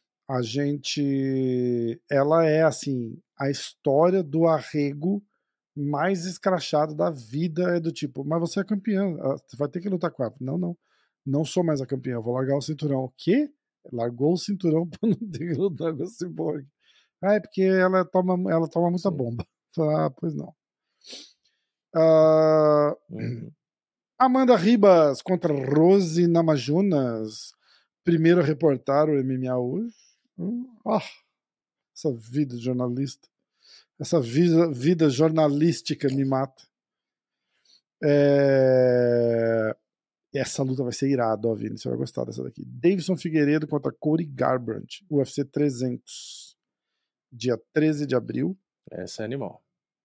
Ela é assim, a história do arrego mais escrachado da vida é do tipo, mas você é campeã, você vai ter que lutar com ela. Não sou mais a campeã, eu vou largar o cinturão. O quê? Largou o cinturão pra não ter que lutar com a Cyborg. É porque ela toma muita bomba. Pois não. Amanda Ribas contra Rose Namajunas. Primeiro a reportar o MMA hoje. Essa vida de jornalista. Essa vida jornalística me mata. Essa luta vai ser irada, ó, Vini. Você vai gostar dessa daqui. Davidson Figueiredo contra Cody Garbrandt. UFC 300. Dia 13 de abril. Essa é animal.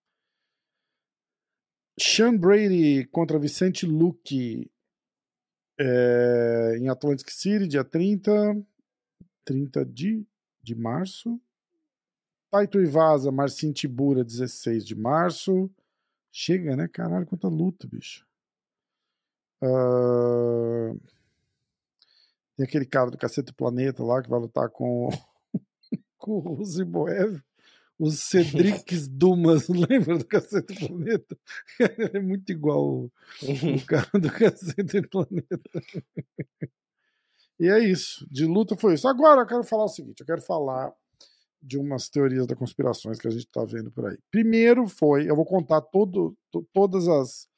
Sean Brady contra Vicente Luque. Em Atlantic City, dia 30 de março. Taito Ivasa, Marcin Tibura, 16 de março. Chega, né? Caralho, quanta luta, bicho. Tem aquele cara do Cacete do Planeta lá que vai lutar com o Ruziboev. Os Cedrics Dumas, lembra do Cacete do Planeta? Ele é muito igual o cara do Cacete do Planeta. E é isso. De luta foi isso. Agora eu quero falar o seguinte. Eu quero falar de umas teorias da conspirações que a gente tá vendo por aí. Primeiro foi... Eu vou contar todas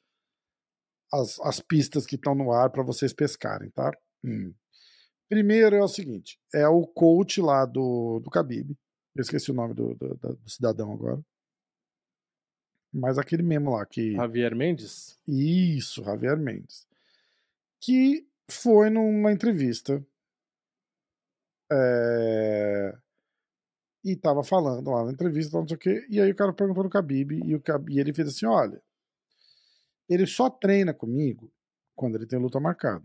as pistas que estão no ar para vocês pescarem, tá? Primeiro é o seguinte. É o coach lá do Khabib. Eu esqueci o nome do cidadão agora. Mas aquele mesmo lá que... Javier Mendes? Isso, Javier Mendes. Que foi numa entrevista e tava falando lá na entrevista, não sei o quê, e aí o cara perguntou no Khabib e ele fez assim, olha, ele só treina comigo quando ele tem luta marcada.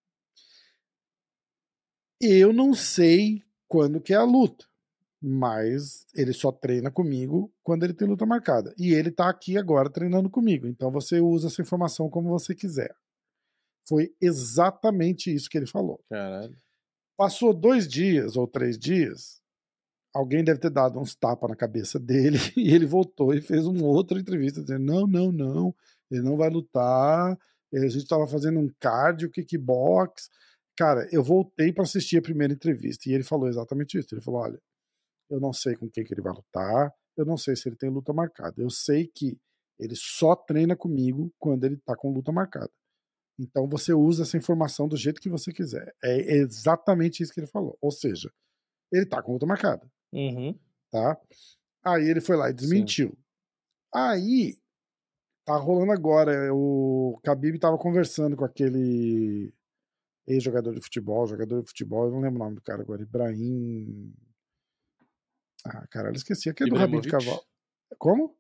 Eu não sei quando que é a luta, mas ele só treina comigo quando ele tem luta marcada. E ele tá aqui agora treinando comigo. Então você usa essa informação como você quiser. Foi exatamente isso que ele falou. Caralho. Passou 2 dias ou 3 dias, alguém deve ter dado uns tapas na cabeça dele e ele voltou e fez uma outra entrevista dizendo, não, ele não vai lutar, a gente tava fazendo um cardio, kickbox. Cara, eu voltei para assistir a primeira entrevista e ele falou exatamente isso. Ele falou, olha, eu não sei com quem que ele vai lutar, eu não sei se ele tem luta marcada. Eu sei que ele só treina comigo quando ele tá com luta marcada. Então você usa essa informação do jeito que você quiser. É exatamente isso que ele falou. Ou seja, ele tá com luta marcada. Tá? Aí ele foi lá e desmentiu. Sim. Aí tá rolando agora. O Khabib tava conversando com aquele ex-jogador de futebol, eu não lembro o nome do cara agora, Ibrahim... Ah, caralho, esqueci. Aquele do Rabinho de Cavalo. Como?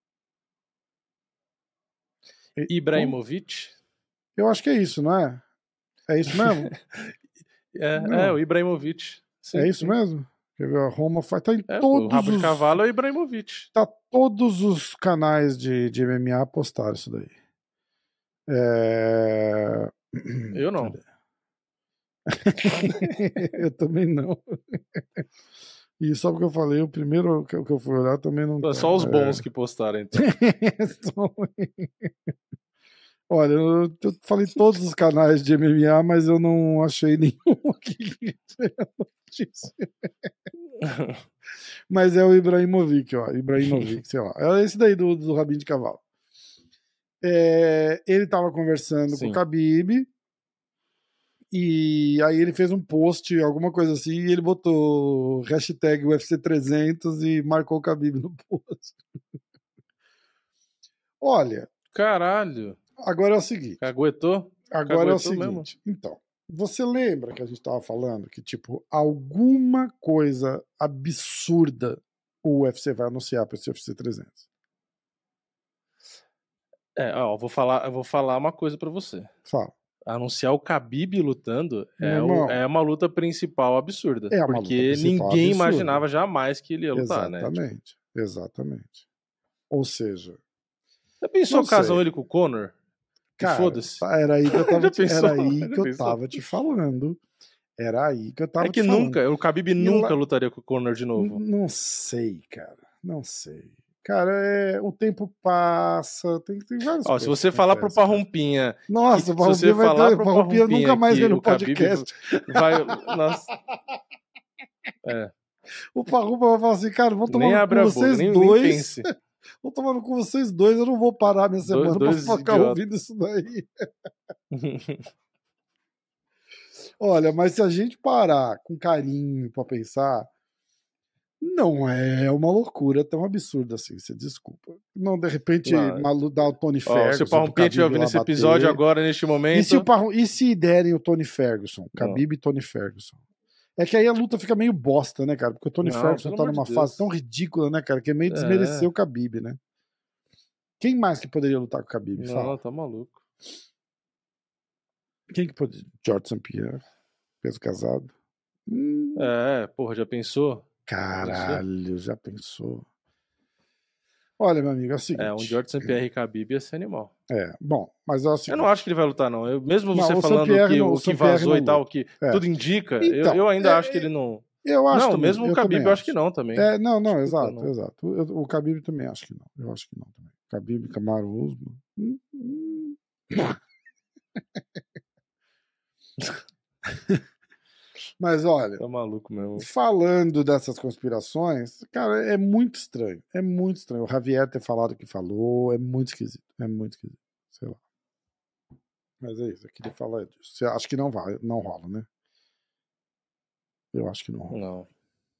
Ibrahimovic? Eu acho que é isso, não é? É isso mesmo? O Ibrahimovic. Sim, é isso mesmo? Quer ver? A Roma faz. Tá em todos o rabo de cavalo é o Ibrahimovic. Tá todos os canais de MMA postaram isso daí. Eu não. Eu também não. E só porque eu falei, o primeiro que eu fui olhar também não. Só os bons que postaram, então. Olha, eu falei todos os canais de MMA, mas eu não achei nenhum aqui. Mas é o Ibrahimovic, ó. Ibrahimovic, sei lá. É esse daí do Rabinho de Cavalo. Ele tava conversando com o Khabib. E aí ele fez um post, alguma coisa assim, e ele botou hashtag UFC 300 e marcou o Khabib no post. Olha... Caralho! Agora é o seguinte... Caguetou? Agora é o seguinte... Mesmo? Então, você lembra que a gente tava falando que, tipo, alguma coisa absurda o UFC vai anunciar para esse UFC 300? Eu vou falar uma coisa para você. Fala. Anunciar o Khabib lutando é uma luta principal absurda. Porque ninguém imaginava jamais que ele ia lutar, né? Exatamente. Ou seja... Já pensou casar ele com o Conor? Cara, foda-se. Era aí que eu tava te falando. Era aí que eu tava te falando. O Khabib nunca lutaria com o Conor de novo. Não sei, cara. Não sei. Cara, o tempo passa, tem várias coisas. Se você falar pro Parrumpinha... Nossa, o Parrumpinha nunca mais vê no podcast. Nossa. O Parrumpa vai falar assim, cara, vou tomar com vocês dois. Vou tomar com vocês dois, eu não vou parar minha semana pra ficar ouvindo isso daí. Olha, mas se a gente parar com carinho pra pensar, Não é uma loucura tão absurda assim, você desculpa. Não, de repente, dar o Tony Ferguson. Se o Parrumpinha estiver ouvindo esse episódio agora, neste momento... E se derem o Tony Ferguson? Khabib e Tony Ferguson. É que aí a luta fica meio bosta, né, cara? Porque o Tony Ferguson tá numa fase tão ridícula, né, cara? Que é meio desmerecer o Khabib, né? Quem mais que poderia lutar com o Khabib? Não, tá maluco. Quem que pode... George St. Pierre. Peso casado. Porra, já pensou? Caralho, já pensou? Olha, meu amigo, é o seguinte... um George St. Pierre e Khabib ia ser animal. Bom, mas é o seguinte... Eu não acho que ele vai lutar, não. Mesmo você falando que o que vazou e tal, que tudo indica, então, eu ainda acho que ele não... Eu acho não, também, mesmo o Khabib eu acho que não também. Não, exato. O Khabib também acho que não. Eu acho que não também. Khabib, Kamaru, Usman... Mas olha, tá maluco mesmo. Falando dessas conspirações, cara, é muito estranho. É muito estranho. O Javier ter falado o que falou, é muito esquisito. Sei lá. Mas é isso, eu queria falar disso. Você acha que não rola, né? Eu acho que não rola. Não.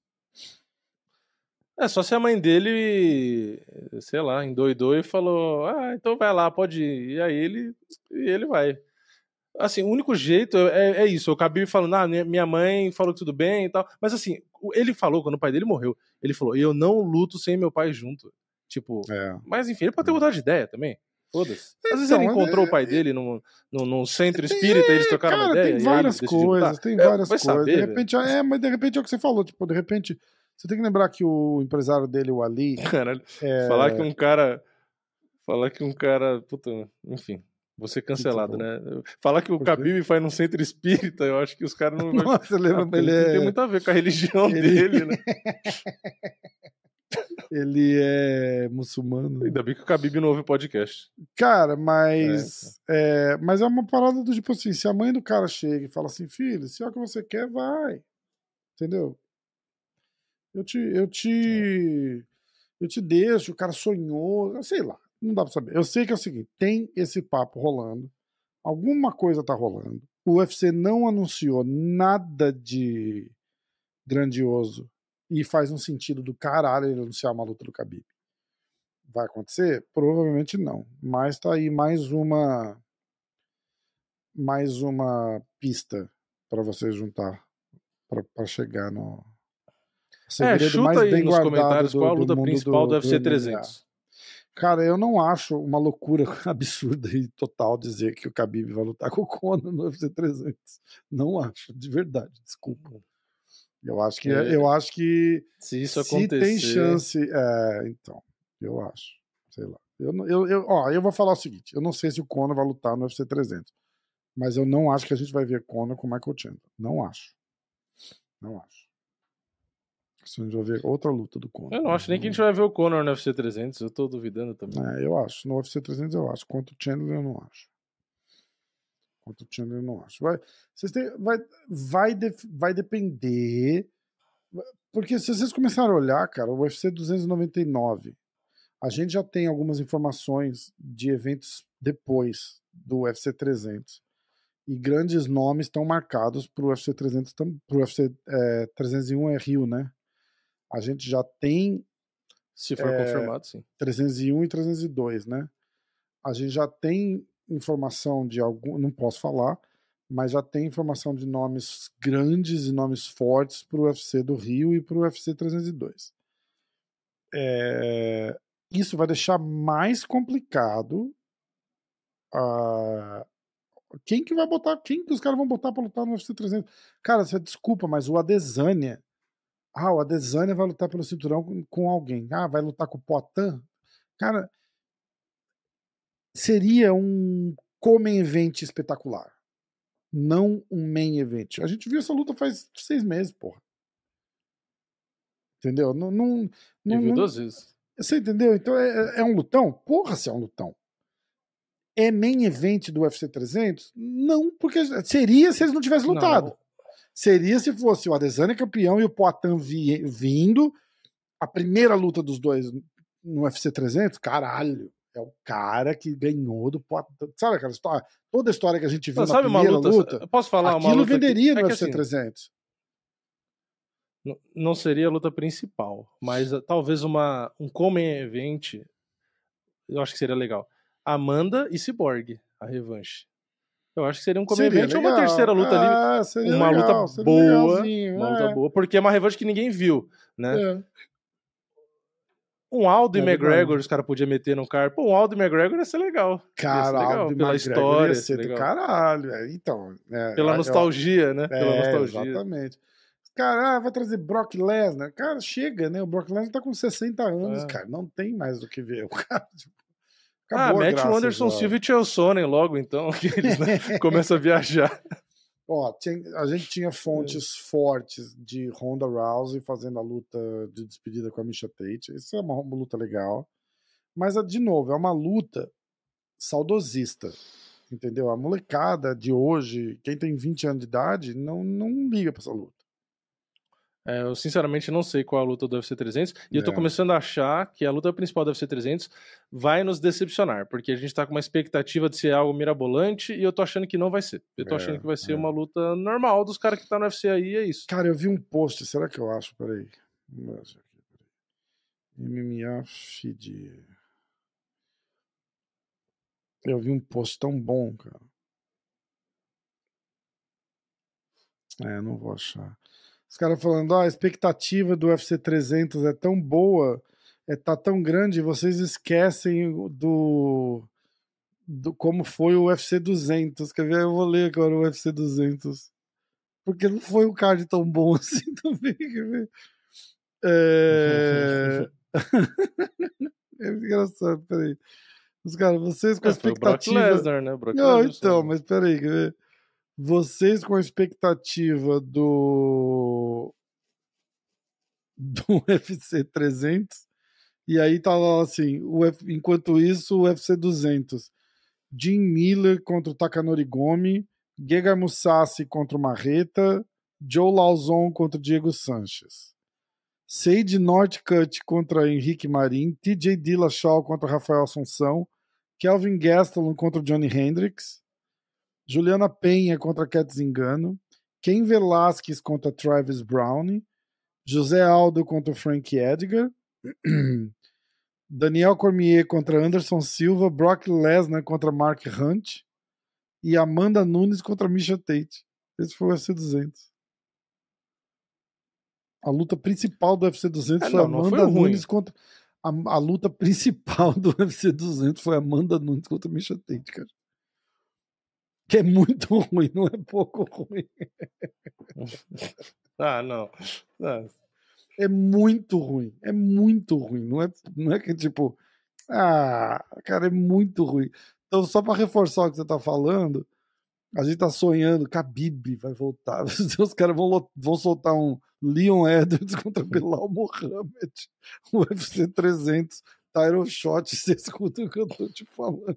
Só se a mãe dele, sei lá, endoidou e falou, então vai lá, pode ir. E aí ele vai. Assim, o único jeito é isso. O Khabib falando, minha mãe falou que tudo bem e tal. Mas assim, ele falou, quando o pai dele morreu, ele falou, eu não luto sem meu pai junto. Tipo, mas enfim, ele pode ter mudado de ideia também. Foda-se. Às vezes ele encontrou o pai dele num centro espírita e eles trocaram uma ideia. Tem várias coisas, Saber, de repente, mas de repente é o que você falou. Tipo, de repente, você tem que lembrar que o empresário dele, o Ali... Caralho, falar que um cara... Puta, enfim... Vou ser cancelado, né? Falar que o Khabib vai num centro espírita, eu acho que os caras não... Nossa, lembra, tem muito a ver com a religião dele, né? Ele é muçulmano. Ainda bem que o Khabib não ouve o podcast. Cara, mas é uma parada do tipo assim, se a mãe do cara chega e fala assim, filho, se é o que você quer, vai. Entendeu? Eu te deixo, o cara sonhou, sei lá. Não dá pra saber. Eu sei que é o seguinte, tem esse papo rolando, alguma coisa tá rolando, o UFC não anunciou nada de grandioso e faz um sentido do caralho ele anunciar uma luta do Khabib. Vai acontecer? Provavelmente não, mas tá aí mais uma pista pra você juntar pra chegar no segredo chuta mais aí bem nos guardado comentários qual a luta principal do UFC MMA. 300. Cara, eu não acho uma loucura absurda e total dizer que o Khabib vai lutar com o Conor no UFC 300. Não acho, de verdade, desculpa. Eu acho que se isso acontecer... tem chance, então, eu acho, sei lá. Eu vou falar o seguinte, eu não sei se o Conor vai lutar no UFC 300, mas eu não acho que a gente vai ver Conor com o Michael Chandler. Não acho. A gente vai ver outra luta do Conor. Eu não acho nem que a gente vai ver o Conor no UFC 300, eu tô duvidando também. Eu acho. No UFC 300 eu acho. Contra o Chandler eu não acho. Vai depender. Porque se vocês começarem a olhar, cara, o UFC 299, a gente já tem algumas informações de eventos depois do UFC 300. E grandes nomes estão marcados pro UFC 300, pro UFC 301 é Rio, né? A gente já tem... Se for confirmado, sim. 301 e 302, né? A gente já tem informação de algum... Não posso falar, mas já tem informação de nomes grandes e nomes fortes pro UFC do Rio e pro UFC 302. Isso vai deixar mais complicado quem que os caras vão botar pra lutar no UFC 300? Cara, você desculpa, mas o Adesanya... o Adesanya vai lutar pelo cinturão com alguém. Vai lutar com o Poatan? Cara, seria um co-main event espetacular. Não um main event. A gente viu essa luta faz 6 meses, porra. Entendeu? Não viu 2 vezes. Você entendeu? Então é um lutão? Porra, se é um lutão. É main event do UFC 300? Não, porque seria se eles não tivessem lutado. Não. Seria se fosse o Adesanya campeão e o Poatan vindo, a primeira luta dos dois no UFC 300, caralho, é o cara que ganhou do Poatan. Sabe aquela história? Toda a história que a gente viu na primeira luta, posso falar aquilo uma luta venderia no UFC assim, 300. Não seria a luta principal, mas talvez um Common Event, eu acho que seria legal. Amanda e Cyborg, a revanche. Eu acho que seria um Common Event ou uma terceira luta ali. Seria uma legal, luta seria boa. legalzinho, Uma luta boa, porque é uma revanche que ninguém viu, né? Um Aldo e McGregor, os caras podiam meter no cara. Pô, um Aldo e McGregor ia ser legal. Cara, Aldo e pela McGregor história. Ia ser do caralho. Então, pela nostalgia, né? Pela nostalgia. Exatamente. Cara, vai trazer Brock Lesnar. Cara, chega, né? O Brock Lesnar tá com 60 anos, cara. Não tem mais do que ver. O cara, tipo, mete o Anderson Silva e Chael Sonnen logo, então, que eles começam a viajar. Ó, a gente tinha fontes fortes de Ronda Rousey fazendo a luta de despedida com a Misha Tate. Isso é uma luta legal. Mas, de novo, é uma luta saudosista. Entendeu? A molecada de hoje, quem tem 20 anos de idade, não liga pra essa luta. Eu sinceramente não sei qual é a luta do UFC 300 e eu tô começando a achar que a luta principal do UFC 300 vai nos decepcionar, porque a gente tá com uma expectativa de ser algo mirabolante e eu tô achando que não vai ser. Eu tô achando que vai ser uma luta normal dos caras que tá no UFC aí, é isso. Cara, eu vi um post, será que eu acho? Peraí. MMA Feed. Eu vi um post tão bom, cara. Não vou achar. Os caras falando, a expectativa do UFC 300 é tão boa, tá tão grande, vocês esquecem do como foi o UFC 200. Quer ver? Eu vou ler agora o UFC 200. Porque não foi um card tão bom assim também, quer ver? É engraçado, peraí. Os caras, vocês com a expectativa... Brock Lesnar, né? Não, então, mas peraí, quer ver? Vocês com a expectativa do UFC 300, e aí tá lá assim, enquanto isso, o UFC 200. Jim Miller contra o Takanori Gomi, Gegard Mousasi contra o Marreta, Joe Lauzon contra o Diego Sanchez. Sage Northcutt contra Henrique Marin, TJ Dillashaw contra Rafael Assunção, Kelvin Gastelum contra o Johnny Hendricks, Juliana Penha contra Cat Zingano, Ken Velasquez contra Travis Browne, José Aldo contra Frank Edgar, Daniel Cormier contra Anderson Silva, Brock Lesnar contra Mark Hunt e Amanda Nunes contra Misha Tate. Esse foi o UFC 200. A luta principal do UFC 200 foi Amanda Nunes contra... A luta principal do UFC 200 foi Amanda Nunes contra Misha Tate, cara. Que é muito ruim, não é pouco ruim. Não. É muito ruim. É muito ruim. Não é que tipo... cara, é muito ruim. Então, só para reforçar o que você tá falando, a gente tá sonhando que a Khabib vai voltar. Os caras vão soltar um Leon Edwards contra Belal Mohamed. O UFC 300, Title Shot, você escuta o que eu tô te falando.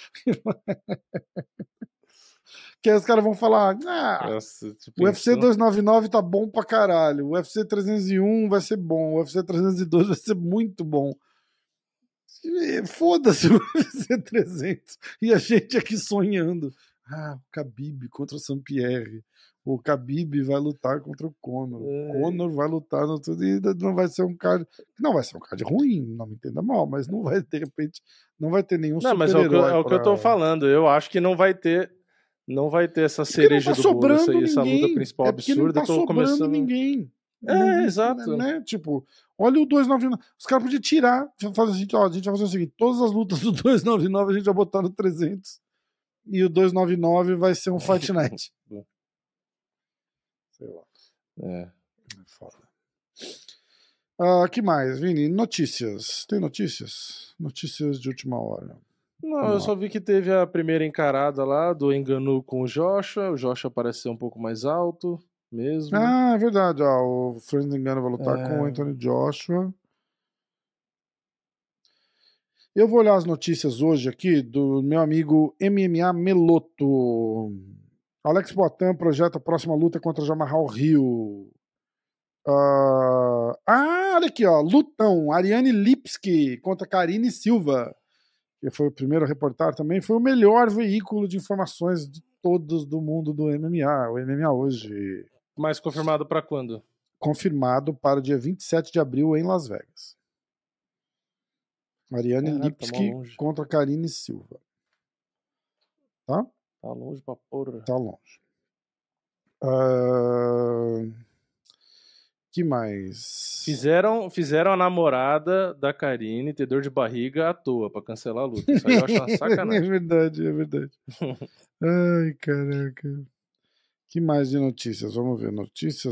Que aí os caras vão falar, o UFC 299 tá bom pra caralho, o UFC 301 vai ser bom, o UFC 302 vai ser muito bom. Foda-se o UFC 300 e a gente aqui sonhando. O Khabib contra o Saint-Pierre, o Khabib vai lutar contra o Conor, o Conor vai lutar no tudo e não vai ser um card, não vai ser um card ruim, não me entenda mal, mas não vai, de repente, não vai ter nenhum super-herói. Mas é o que eu tô falando, eu acho que não vai ter essa cereja do bolo, essa luta principal absurda. Não tá sobrando ninguém. Exato. Né? Tipo, olha o 299. Os caras podiam tirar. A gente vai fazer o seguinte: todas as lutas do 299 a gente vai botar no 300. E o 299 vai ser um Fight Night. Sei lá. É foda. Que mais, Vini? Notícias. Tem notícias? Notícias de última hora. Não, eu só vi que teve a primeira encarada lá do Ngannou com o Joshua. O Joshua parece ser um pouco mais alto mesmo. É verdade. O Francis Ngannou vai lutar com o Anthony Joshua. Eu vou olhar as notícias hoje aqui do meu amigo MMA Meloto. Alex Poatan projeta a próxima luta contra Jamahal Hill. Olha aqui, lutão. Ariane Lipski contra Karine Silva, que foi o primeiro a reportar também, foi o melhor veículo de informações de todos do mundo do MMA, o MMA hoje. Mas confirmado para quando? confirmado para o dia 27 de abril em Las Vegas. Mariane Lipski contra Karine Silva. Tá? Tá longe pra porra. Tá longe. Que mais? Fizeram a namorada da Karine ter dor de barriga à toa pra cancelar a luta. Isso aí eu acho uma sacanagem. É verdade. Ai, caraca. Que mais de notícias? Vamos ver. Notícias.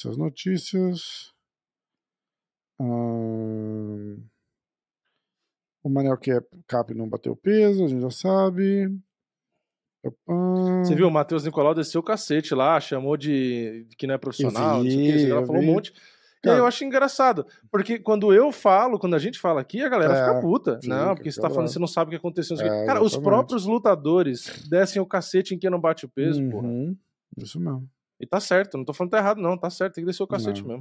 O Manel Cap não bateu peso, a gente já sabe. Você viu, o Matheus Nicolau desceu o cacete lá, chamou de que não é profissional, não sei o que, ela falou um monte. E aí eu acho engraçado, porque quando a gente fala aqui, a galera fica puta. Não, porque você tá falando, você não sabe o que aconteceu. Cara, os próprios lutadores descem o cacete em quem não bate o peso, porra. Isso mesmo. E tá certo, não tô falando que tá errado, não, tá certo, tem que descer o cacete mesmo.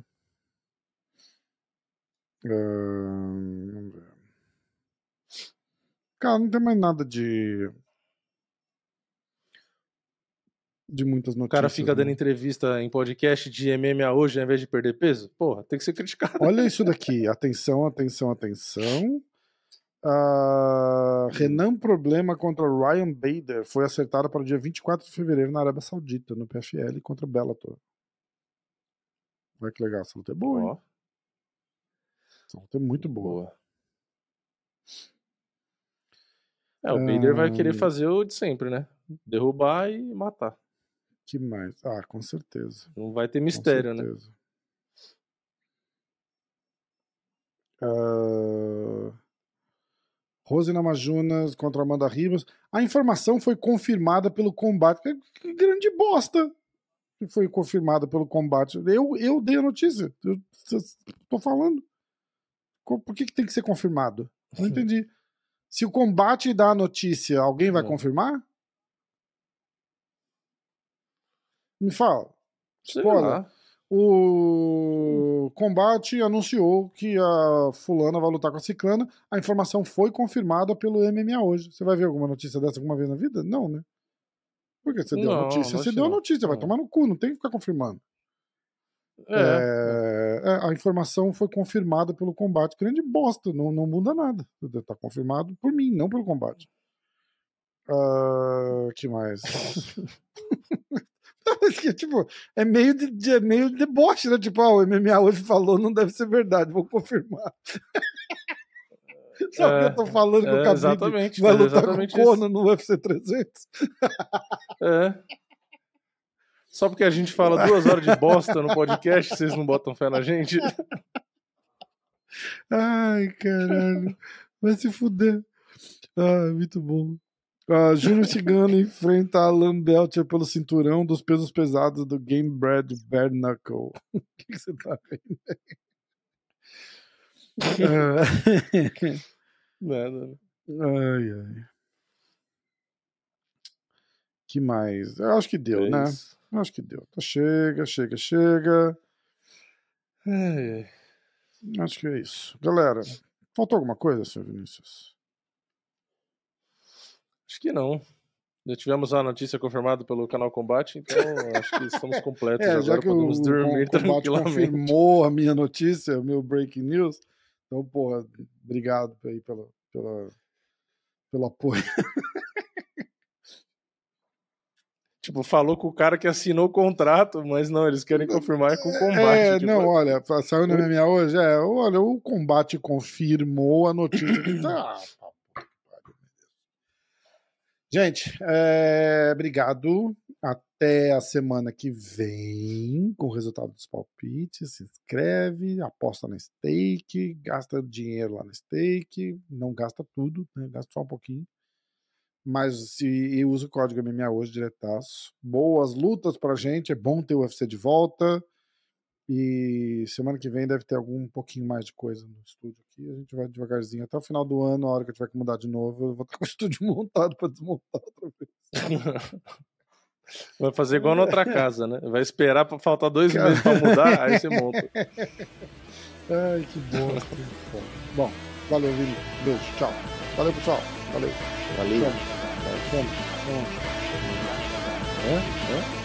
Vamos ver. Cara, não tem mais nada de muitas notícias. O cara fica dando entrevista em podcast de MMA hoje ao invés de perder peso? Porra, tem que ser criticado. Olha isso daqui. Atenção. Renan Problema contra Ryan Bader foi acertado para o dia 24 de fevereiro na Arábia Saudita, no PFL, contra o Bellator. Olha que legal, essa luta é boa, hein? Essa luta é muito boa. O Bader vai querer fazer o de sempre, né? Derrubar e matar. Que mais? Com certeza. Não vai ter mistério, né? Rose Namajunas contra Amanda Ribas. A informação foi confirmada pelo combate. Que grande bosta que foi confirmada pelo combate. Eu dei a notícia. Eu tô falando. Por que tem que ser confirmado? Não entendi. Se o combate dá a notícia, alguém vai confirmar? Me fala. Olha, o combate anunciou que a fulana vai lutar com a ciclana. A informação foi confirmada pelo MMA hoje. Você vai ver alguma notícia dessa alguma vez na vida? Não, né? Porque você deu a notícia. Você deu a notícia, vai tomar no cu, não tem que ficar confirmando. A informação foi confirmada pelo combate. Grande bosta, não muda nada. Tá confirmado por mim, não pelo combate. Que mais? Tipo, é meio de deboche, né? Tipo, o MMA hoje falou, não deve ser verdade, vou confirmar. Sabe o que eu tô falando que o Khabib vai lutar com o Conor no UFC 300? Só porque a gente fala 2 horas de bosta no podcast, vocês não botam fé na gente? Ai, caralho. Vai se fuder. Muito bom. Júnior Cigano enfrenta Alan Belcher pelo cinturão dos pesos pesados do Game Bread Bare Knuckle. O que você tá vendo aí? Nada. Ai. Que mais? Eu acho que deu, né? Eu acho que deu. Chega. Acho que é isso. Galera, faltou alguma coisa, senhor Vinícius? Acho que não. Já tivemos a notícia confirmada pelo canal Combate, então acho que estamos completos agora, já que podemos dormir tranquilamente. Confirmou a minha notícia, o meu breaking news. Então, porra, obrigado aí pelo apoio. Tipo, falou com o cara que assinou o contrato, mas não, eles querem confirmar com o combate. Tipo... Não, olha, saiu no MMA hoje, olha, o combate confirmou a notícia que Gente, obrigado. Até a semana que vem com o resultado dos palpites. Se inscreve, aposta na stake, gasta dinheiro lá na stake. Não gasta tudo, né? Gasta só um pouquinho. Mas usa o código MMA hoje diretaço. Boas lutas pra gente. É bom ter o UFC de volta. E semana que vem deve ter um pouquinho mais de coisa no estúdio aqui. A gente vai devagarzinho até o final do ano. A hora que eu tiver que mudar de novo, eu vou estar com o estúdio montado pra desmontar outra vez. Vai fazer igual na outra casa, né? Vai esperar pra faltar 2 meses pra mudar, aí você monta. Ai, que bosta. Bom, valeu, Vini. Beijo, tchau. Valeu, pessoal. Valeu. Valeu. Vamos.